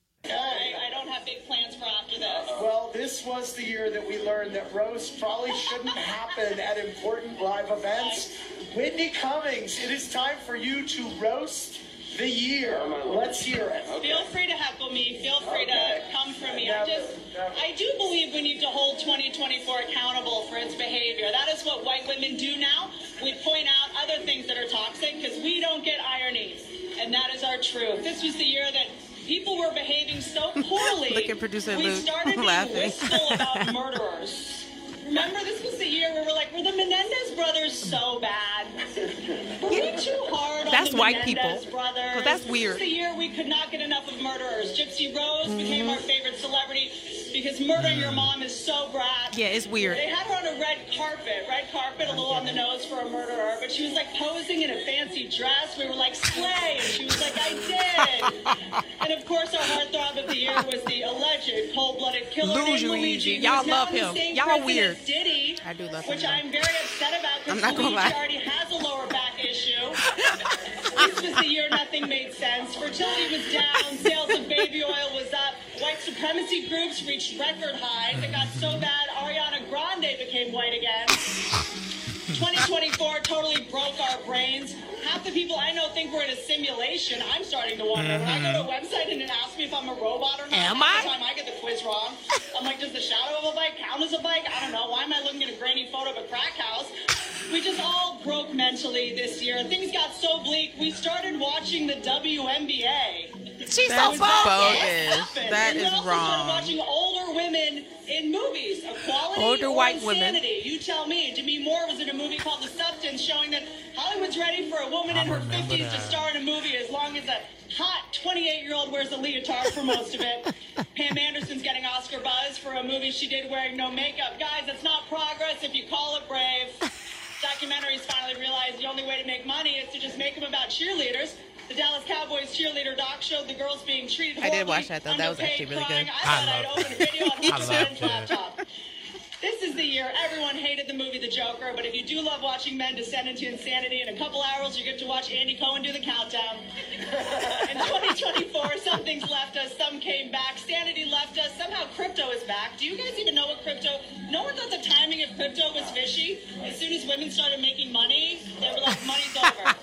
I don't have big plans for after this. Well, this was the year that we learned that roast probably shouldn't happen at important live events. Whitney Cummings, it is time for you to roast the year. Let's hear it. Feel free to heckle me. Feel free to come for me. I do believe we need to hold 2024 accountable for its behavior. That is what white women do now. We point out other things that are toxic because we don't get ironies. And that is our truth. This was the year that people were behaving so poorly. Look at producer we Luke started being laughing. wistful about murderers. Remember, this was the year where we're like, were the Menendez brothers so bad? Were we too hard That's on the white Menendez people. brothers? Well, that's weird. This was the year we could not get enough of murderers. Gypsy Rose became our favorite celebrity because murdering your mom is so brat. Yeah, it's weird. They had her on a red carpet, a little on the nose for a murderer, but she was like posing in a fancy dress. We were like, slay, and she was like, I did. And of course, our heartthrob of the year was the alleged cold-blooded killer named Luigi. Y'all love him. Y'all weird. Diddy, I do love him. which I'm very upset about because I'm not gonna Luigi lie. already has a lower back issue. This was the year nothing made sense. Fertility was down. Sales of baby oil was up. White supremacy groups reached record highs. It got so bad, Ariana Grande became white again. 2024 totally broke our brains. Half the people I know think we're in a simulation. I'm starting to wonder. When I go to a website and it asks me if I'm a robot or not, Am half I? the time I get the quiz wrong. I'm like, does the shadow of a bike count as a bike? I don't know. Why am I looking at a grainy photo of a crack house? We just all broke mentally this year. Things got so bleak, we started watching the WNBA. She's That so was bogus. bogus. That And we is also started wrong. watching older women in movies. Equality Older or white women. insanity? You tell me. Demi Moore was in a movie called The Substance, showing that Hollywood's ready for a woman in her 50s to star in a movie as long as a hot 28-year-old wears a leotard for most of it. Pam Anderson's getting Oscar buzz for a movie she did wearing no makeup. Guys, that's not progress if you call it brave. Documentaries finally realized the only way to make money is to just make them about cheerleaders. The Dallas Cowboys cheerleader doc showed the girls being treated horribly. I did watch that, though. That was actually really underpaid, good. crying. I thought I'd open a video on Hunter loved Biden's it. laptop. This is the year everyone hated the movie The Joker, but if you do love watching men descend into insanity, in a couple hours you get to watch Andy Cohen do the countdown. In 2024, some things left us, some came back. Sanity left us. Somehow crypto is back. Do you guys even know what crypto? No one thought the timing of crypto was fishy. As soon as women started making money, they were like, money's over.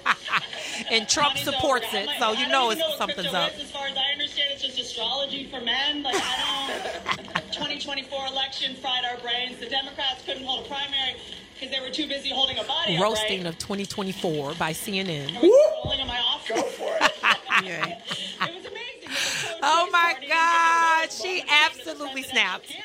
And Trump Money's supports over. it, I'm so like, you I know don't even what something's crypto up. is. As far as I understand, it's just astrology for men. Like, I don't. 2024 election fried our brains. The Democrats couldn't hold a primary because they were too busy holding a body Roasting up, of 2024 by CNN. right? Are we rolling on my off? Go for it. Yeah. It was amazing. Oh my God, she absolutely snapped.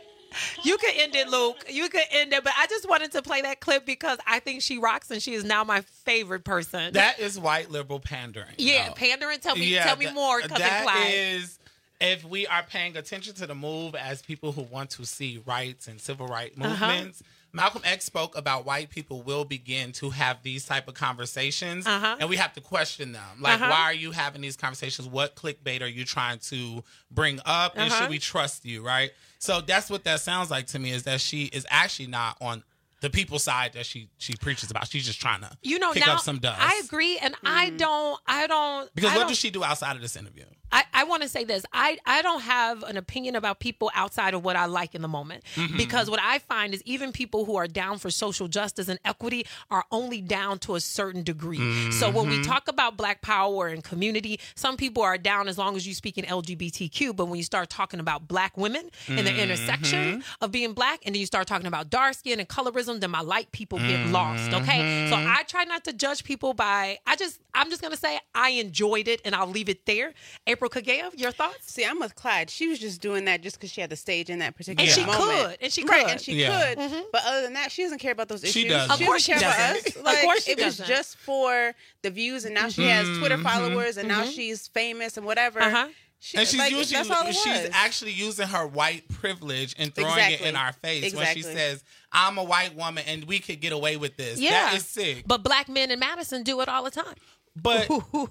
You could end it, Luke. You could end it, but I just wanted to play that clip because I think she rocks and she is now my favorite person. That is white liberal pandering. Yeah, though. pandering. Tell me that- more, cousin that Clyde. is, if we are paying attention to the move as people who want to see rights and civil rights movements, Malcolm X spoke about white people will begin to have these type of conversations, and we have to question them. Like, why are you having these conversations? What clickbait are you trying to bring up? And should we trust you, right? So that's what that sounds like to me, is that she is actually not on the people's side that she preaches about. She's just trying to kick now, up some dust. I agree, and I don't Because I what don't- does she do outside of this interview? I want to say this. I don't have an opinion about people outside of what I like in the moment. Because what I find is even people who are down for social justice and equity are only down to a certain degree. So when we talk about Black power and community, some people are down as long as you speak in LGBTQ. But when you start talking about Black women and the intersection of being Black, and then you start talking about dark skin and colorism, then my light people get lost. Okay. So I try not to judge people by, I'm just going to say I enjoyed it and I'll leave it there. April Kagea, your thoughts? See, I'm with Clyde. She was just doing that just because she had the stage in that particular And she moment. could. And she could. Right, and she Yeah. could. But other than that, she doesn't care about those issues. She doesn't. Of course doesn't she care about doesn't. us. Like, Of course she it was doesn't. just for the views, and now she has Twitter followers, and now she's famous and whatever. She, And she's like, using, that's all it she's was. actually using her white privilege and throwing Exactly. it in our face when she Exactly. says, I'm a white woman and we could get away with this. Yeah. That is sick. But Black men in Madison do it all the time. But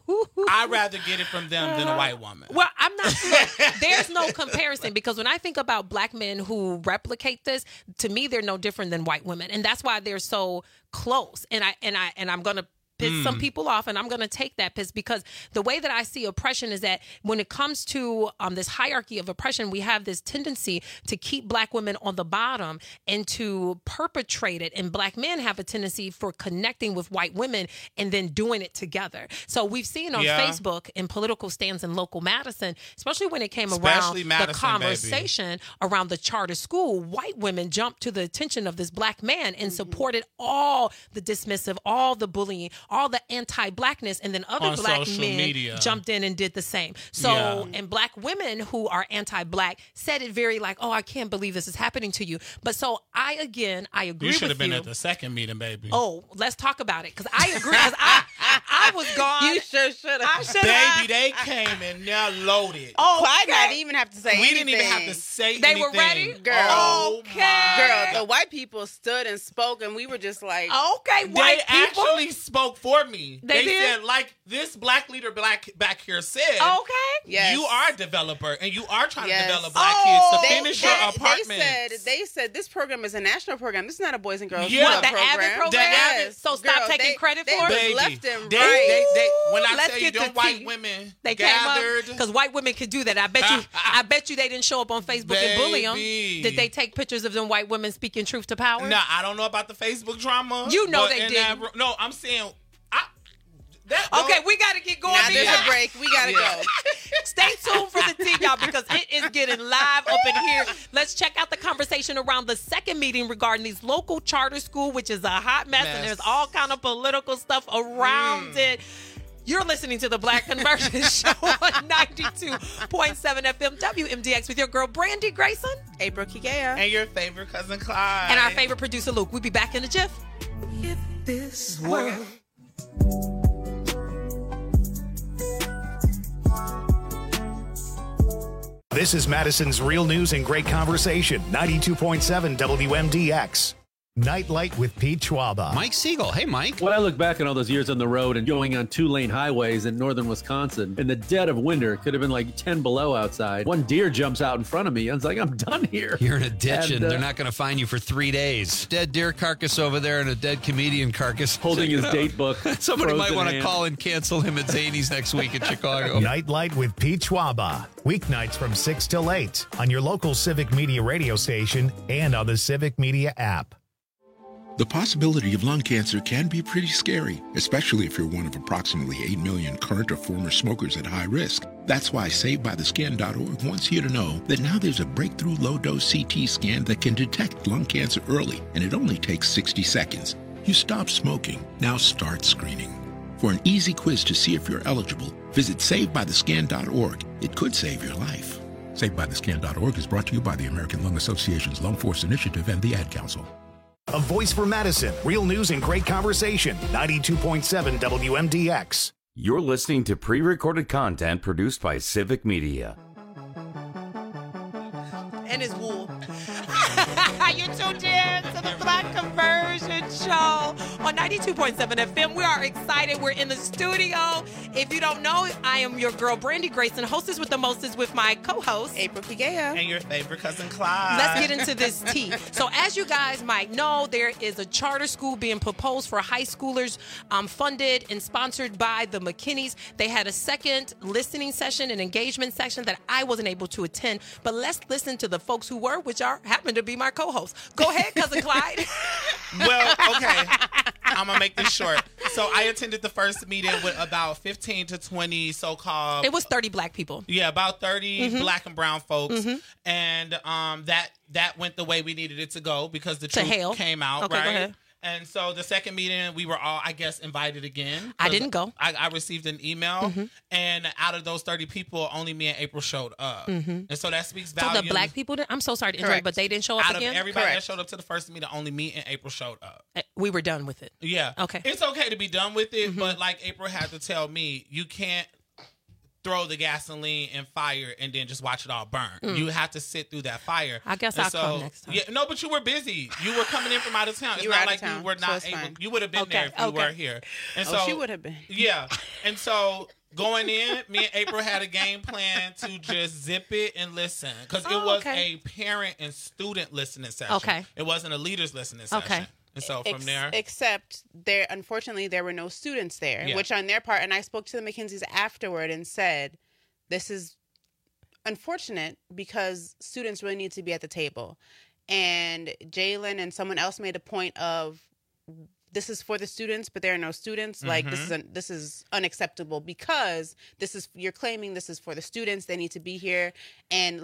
I'd rather get it from them than a white woman. Well, I'm not. Look, there's no comparison because when I think about Black men who replicate this, to me they're no different than white women, and that's why they're so close. And I'm gonna piss some people off, and I'm going to take that piss because the way that I see oppression is that when it comes to this hierarchy of oppression, we have this tendency to keep Black women on the bottom and to perpetrate it. And Black men have a tendency for connecting with white women and then doing it together. So we've seen on Facebook in political stands in local Madison, especially when it came around the conversation around the charter school, white women jumped to the attention of this Black man and supported all the dismissive, all the bullying, all the anti-blackness, and then other on black social men media. jumped in and did the same. So, and black women who are anti-black said it very like, oh, I can't believe this is happening to you. But so I agree with you. You should have been at the second meeting, baby. Oh, let's talk about it, because I agree. Because I was gone. You sure should have. Baby, they came in there loaded. Oh, Clyde didn't even have to say anything. We didn't even have to say they anything. were ready? Girl. Okay. Girl, the white people stood and spoke, and we were just like... Okay, They actually spoke for me. They did? said, like this black leader back here said, okay, yes. you are a developer, and you are trying to develop black kids to finish your apartment. They said this program is a national program. This is not a Boys and Girls Club program. Avid program? Yes. So stop taking credit for it? Baby, left and they, right. when I Let's tell you, get them the white tea. women They gathered. came up because white women can do that. I bet you they didn't show up on Facebook and bully them. Did they take pictures of them white women speaking truth to power? No, I don't know about the Facebook drama. You know but they in didn't. No, I'm saying. Okay, we got to get going. Now there's a break. We got to go. Stay tuned for the tea, y'all, because it is getting live up in here. Let's check out the conversation around the second meeting regarding these local charter school, which is a hot mess. And there's all kind of political stuff around it. You're listening to the Black Conversion Show on 92.7 FM WMDX with your girl Brandy Grayson, April Kigea, and your favorite cousin Clyde, and our favorite producer Luke. We'll be back in a jiff. If this world This is Madison's Real News and Great Conversation, 92.7 WMDX. Nightlight with Pete Schwaba. Mike Siegel. Hey, Mike. When I look back on all those years on the road and going on 2-lane highways in northern Wisconsin, in the dead of winter, it could have been like 10 below outside. One deer jumps out in front of me. I was like, I'm done here. You're in a ditch and they're not going to find you for 3 days. Dead deer carcass over there and a dead comedian carcass. Holding his date book. Somebody might want to call and cancel him at Zany's next week in Chicago. Nightlight with Pete Schwaba. Weeknights from 6 till 8 on your local Civic Media radio station and on the Civic Media app. The possibility of lung cancer can be pretty scary, especially if you're one of approximately 8 million current or former smokers at high risk. That's why SaveByTheScan.org wants you to know that now there's a breakthrough low-dose CT scan that can detect lung cancer early, and it only takes 60 seconds. You stop smoking, now start screening. For an easy quiz to see if you're eligible, visit SaveByTheScan.org. It could save your life. SaveByTheScan.org is brought to you by the American Lung Association's Lung Force Initiative and the Ad Council. A voice for Madison. Real news and great conversation. 92.7 WMDX. You're listening to pre-recorded content produced by Civic Media. And his wool. You tuned in to the Black Conversion Show on 92.7 FM. We are excited. We're in the studio. If you don't know, I am your girl, Brandy Grayson, hostess with the mostest with my co-host, April Kigea, and your favorite cousin Clyde. Let's get into this tea. So as you guys might know, there is a charter school being proposed for high schoolers, funded and sponsored by the McKinneys. They had a second listening session, an engagement session that I wasn't able to attend. But let's listen to the folks who were, which happen to be my co-hosts. Go ahead, cousin Clyde. Well, okay. I'm going to make this short. So I attended the first meeting with about 15 to 20 so-called... It was 30 black people. Yeah, about 30 black and brown folks. And that went the way we needed it to go because the truth came out, okay, right? Go ahead. And so the second meeting, we were all, I guess, invited again. I didn't go. I received an email, and out of those 30 people, only me and April showed up. And so that speaks volumes. So the black people, I'm so sorry to interrupt, but they didn't show up out again? Out of everybody that showed up to the first meeting, only me and April showed up. We were done with it. Yeah. Okay. It's okay to be done with it, but like April had to tell me, you can't throw the gasoline and fire and then just watch it all burn. You have to sit through that fire. I guess I'll come next time. Yeah, no, but you were busy. You were coming in from out of town. It's not like you were not able. You would have been there if you were here. And so she would have been. Yeah. And so going in, me and April had a game plan to just zip it and listen. Because it was a parent and student listening session. Okay. It wasn't a leaders listening session. Okay. And so from there... Except unfortunately, there were no students there, which on their part, and I spoke to the McKinseys afterward and said, this is unfortunate because students really need to be at the table. And Jalen and someone else made a point of this is for the students, but there are no students. Like this is unacceptable because you're claiming this is for the students. They need to be here. And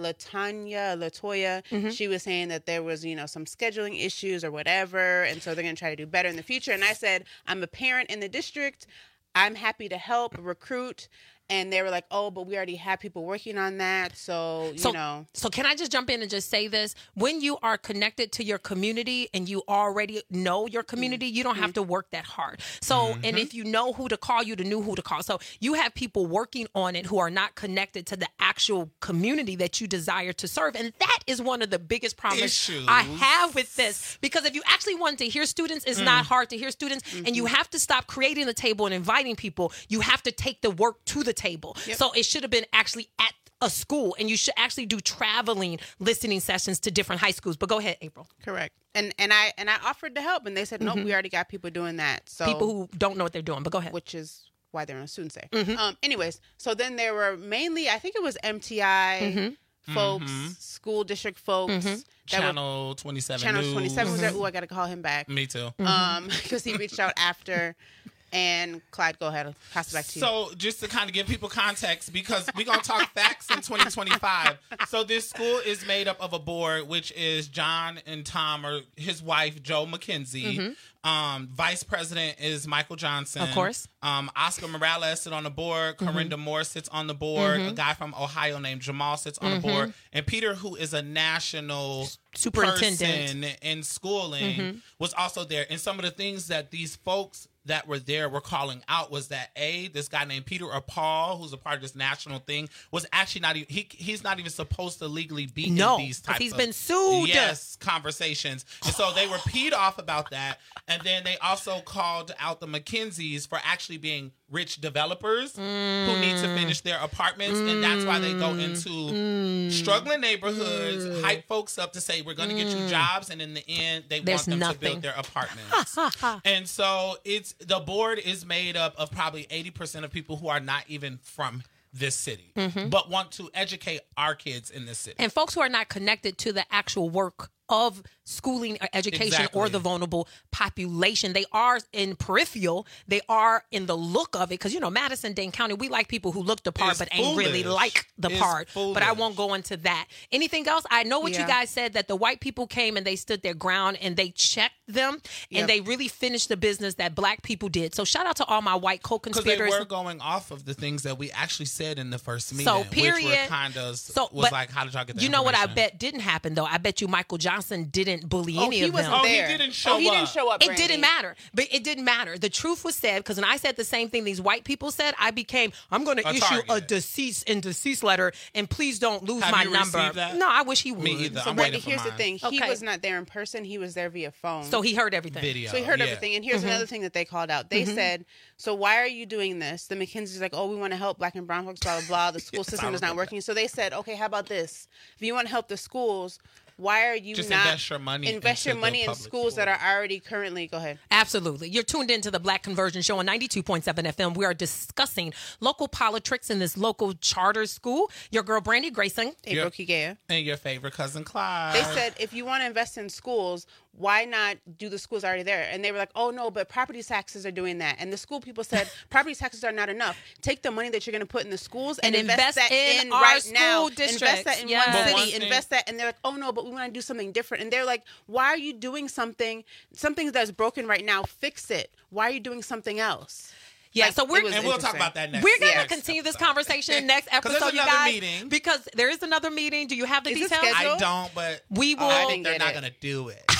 Latoya, she was saying that there was, some scheduling issues or whatever. And so they're going to try to do better in the future. And I said, I'm a parent in the district. I'm happy to help recruit. And they were like, oh, but we already have people working on that. So, So can I just jump in and just say this? When you are connected to your community and you already know your community, you don't have to work that hard. So, and if you know who to call, you know who to call. So you have people working on it who are not connected to the actual community that you desire to serve. And that is one of the biggest problems I have with this. Because if you actually want to hear students, it's not hard to hear students. And you have to stop creating the table and inviting people. You have to take the work to the table. So it should have been actually at a school, and you should actually do traveling listening sessions to different high schools. But go ahead, April. Correct. And I offered to help, and they said, no, we already got people doing that. So people who don't know what they're doing, but go ahead. Which is why they're on Students Day. Anyways, so then there were mainly, I think it was MTI folks, school district folks. Channel 27 Channel News. 27 was there. Ooh, I got to call him back. Me too. Because he reached out after. And Clyde, go ahead. I'll pass it back to you. So just to kind of give people context, because we're going to talk facts in 2025. So this school is made up of a board, which is John and Tom, or his wife, Joe McKenzie. Vice president is Michael Johnson. Of course. Oscar Morales sits on the board. Corinda Moore sits on the board. A guy from Ohio named Jamal sits on the board. And Peter, who is a national superintendent person in schooling, was also there. And some of the things that these folks that were there were calling out was that this guy named Peter or Paul, who's a part of this national thing, was actually not even he's not even supposed to legally be in these types he's been sued. Conversations. And so they were peed off about that. And then they also called out the McKenzies for actually being rich developers who need to finish their apartments. And that's why they go into struggling neighborhoods, hype folks up to say, we're going to get you jobs. And in the end, they want them to build their apartments. And so the board is made up of probably 80% of people who are not even from this city, but want to educate our kids in this city. And folks who are not connected to the actual work of schooling or education or the vulnerable population. They are in peripheral. They are in the look of it. Because, Madison, Dane County, we like people who look the part but ain't really like the part. But I won't go into that. Anything else? I know what you guys said, that the white people came and they stood their ground and they checked them and they really finished the business that black people did. So shout out to all my white co-conspirators. Because they were going off of the things that we actually said in the first meeting. So, period. Which were kind of, like, how did y'all get that what I bet didn't happen, though? I bet you Michael Johnson didn't bully any of them. He didn't show up. He didn't show up. It didn't matter. But it didn't matter. The truth was said, because when I said the same thing these white people said, I'm going to issue a deceased letter, and please don't lose my number. That? No, I wish he would. Me either. So here's the thing. He was not there in person. He was there via phone. So he heard everything. Video. So he heard everything. And here's another thing that they called out. They said, so why are you doing this? The McKenzie's like, we want to help black and brown folks, blah, blah, blah. The school system is not working. So they said, okay, how about this? If you want to help the schools, why are you just not invest your money in schools that are already currently? Go ahead. Absolutely. You're tuned into the Black Conversion Show on 92.7 FM. We are discussing local politics in this local charter school. Your girl, Brandy Grayson. April Kigea. And your favorite cousin, Clyde. They said, if you want to invest in schools, why not do the schools already there? And they were like, oh, no, but property taxes are doing that. And the school people said, property taxes are not enough. Take the money that you're going to put in the schools and invest that in our right school now. Districts. Invest that in one city. Invest that. And they're like, oh, no, but we want to do something different. And they're like, why are you doing something that's broken right now? Fix it. Why are you doing something else? Yeah, so we'll talk about that next. We're going to continue this conversation next episode, you guys. Meeting. Because there is another meeting. Do you have the details? I don't, but we will. They're not going to do it.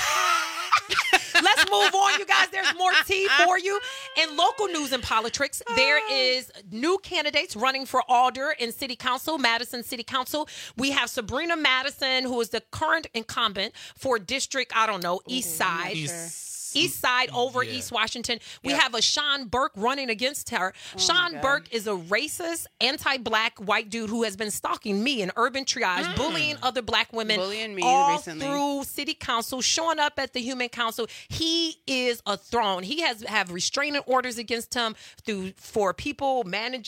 Let's move on, you guys. There's more tea for you. In local news and politics, there is new candidates running for alder in City Council, Madison City Council. We have Sabrina Madison, who is the current incumbent for District, East Side. East Side over East Washington. We have a Sean Burke running against her. Sean Burke is a racist, anti-black white dude who has been stalking me in Urban Triage, bullying other black women bullying me all recently through City Council, showing up at the Human Council. He is a thrown. He has restraining orders against him for people managing like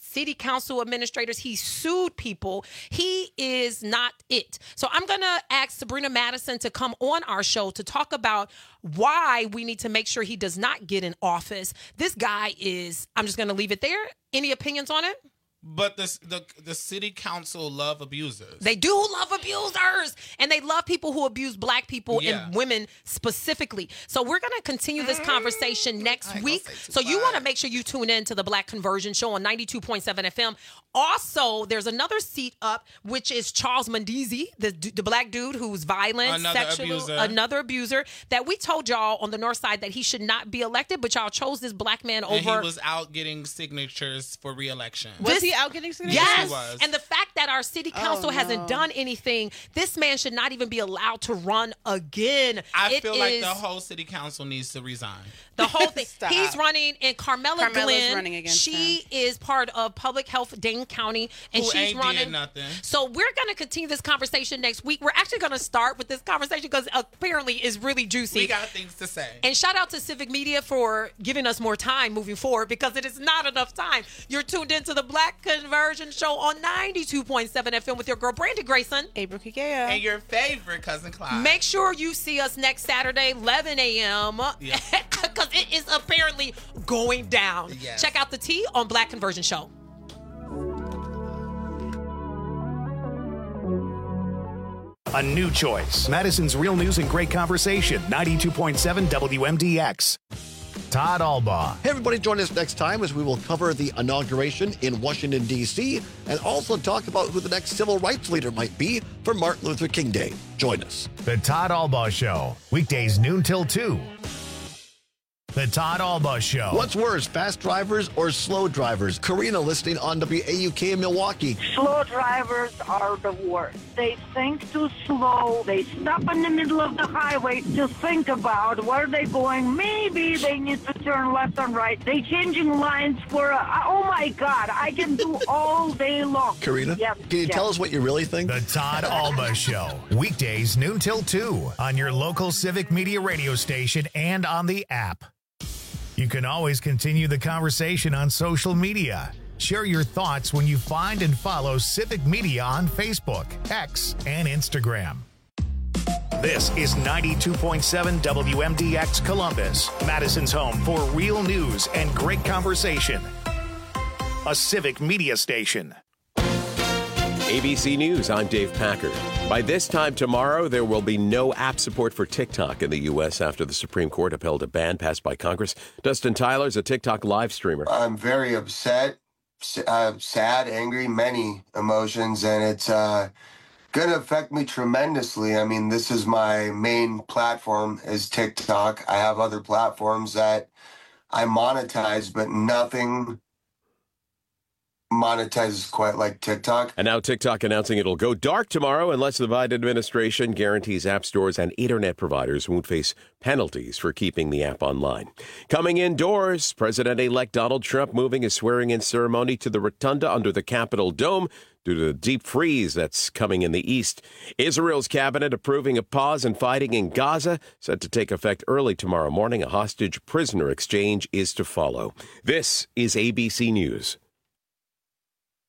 city council administrators. He sued people. He is not it. So I'm going to ask Sabrina Madison to come on our show to talk about why we need to make sure he does not get in office. This guy is, I'm just going to leave it there. Any opinions on it? But the city council love abusers. They do love abusers, and they love people who abuse black people and women specifically. So we're going to continue this conversation next week. So you want to make sure you tune in to the Black Conversion Show on 92.7 FM. Also, there's another seat up, which is Charles Mendizi, the black dude who's violent, another abuser that we told y'all on the north side that he should not be elected, but y'all chose this black man over. And he was out getting signatures for re-election. Was he out getting signatures? Yes. Yes. And the fact that our city council hasn't done anything, this man should not even be allowed to run again. I feel like the whole city council needs to resign. The whole thing. He's running, and Carmela's Glenn, running against him. Is part of Public Health Dane County, and she's running. Nothing. So we're going to continue this conversation next week. We're actually going to start with this conversation because apparently it's really juicy. We got things to say. And shout out to Civic Media for giving us more time moving forward because it is not enough time. You're tuned into the Black Conversion Show on 92.7 FM with your girl Brandy Grayson, April Kikea, and your favorite cousin Clyde. Make sure you see us next Saturday, 11 a.m. Because it is apparently going down. Yes. Check out the tea on Black Conversion Show. A new choice. Madison's Real News and Great Conversation. 92.7 WMDX. Todd Albaugh. Hey, everybody, join us next time as we will cover the inauguration in Washington, D.C., and also talk about who the next civil rights leader might be for Martin Luther King Day. Join us. The Todd Albaugh Show. Weekdays noon till 2. The Todd Albaugh Show. What's worse, fast drivers or slow drivers? Karina listening on WAUK in Milwaukee. Slow drivers are the worst. They think too slow. They stop in the middle of the highway to think about where they're going. Maybe they need to turn left and right. They changing lines for, oh my God, I can do all day long. Karina, can you tell us what you really think? The Todd Albaugh Show. Weekdays noon till 2 on your local Civic Media radio station and on the app. You can always continue the conversation on social media. Share your thoughts when you find and follow Civic Media on Facebook, X, and Instagram. This is 92.7 WMDX Columbus, Madison's home for real news and great conversation. A Civic Media station. ABC News, I'm Dave Packard. By this time tomorrow, there will be no app support for TikTok in the U.S. after the Supreme Court upheld a ban passed by Congress. Dustin Tyler's a TikTok live streamer. I'm very upset, sad, angry, many emotions, and it's going to affect me tremendously. I mean, this is my main platform is TikTok. I have other platforms that I monetize, but nothing monetizes quite like TikTok. And now TikTok announcing it'll go dark tomorrow unless the Biden administration guarantees app stores and internet providers won't face penalties for keeping the app online. Coming indoors, President-elect Donald Trump moving his swearing-in ceremony to the rotunda under the Capitol Dome due to the deep freeze that's coming in the east. Israel's cabinet approving a pause in fighting in Gaza, set to take effect early tomorrow morning. A hostage prisoner exchange is to follow. This is ABC News.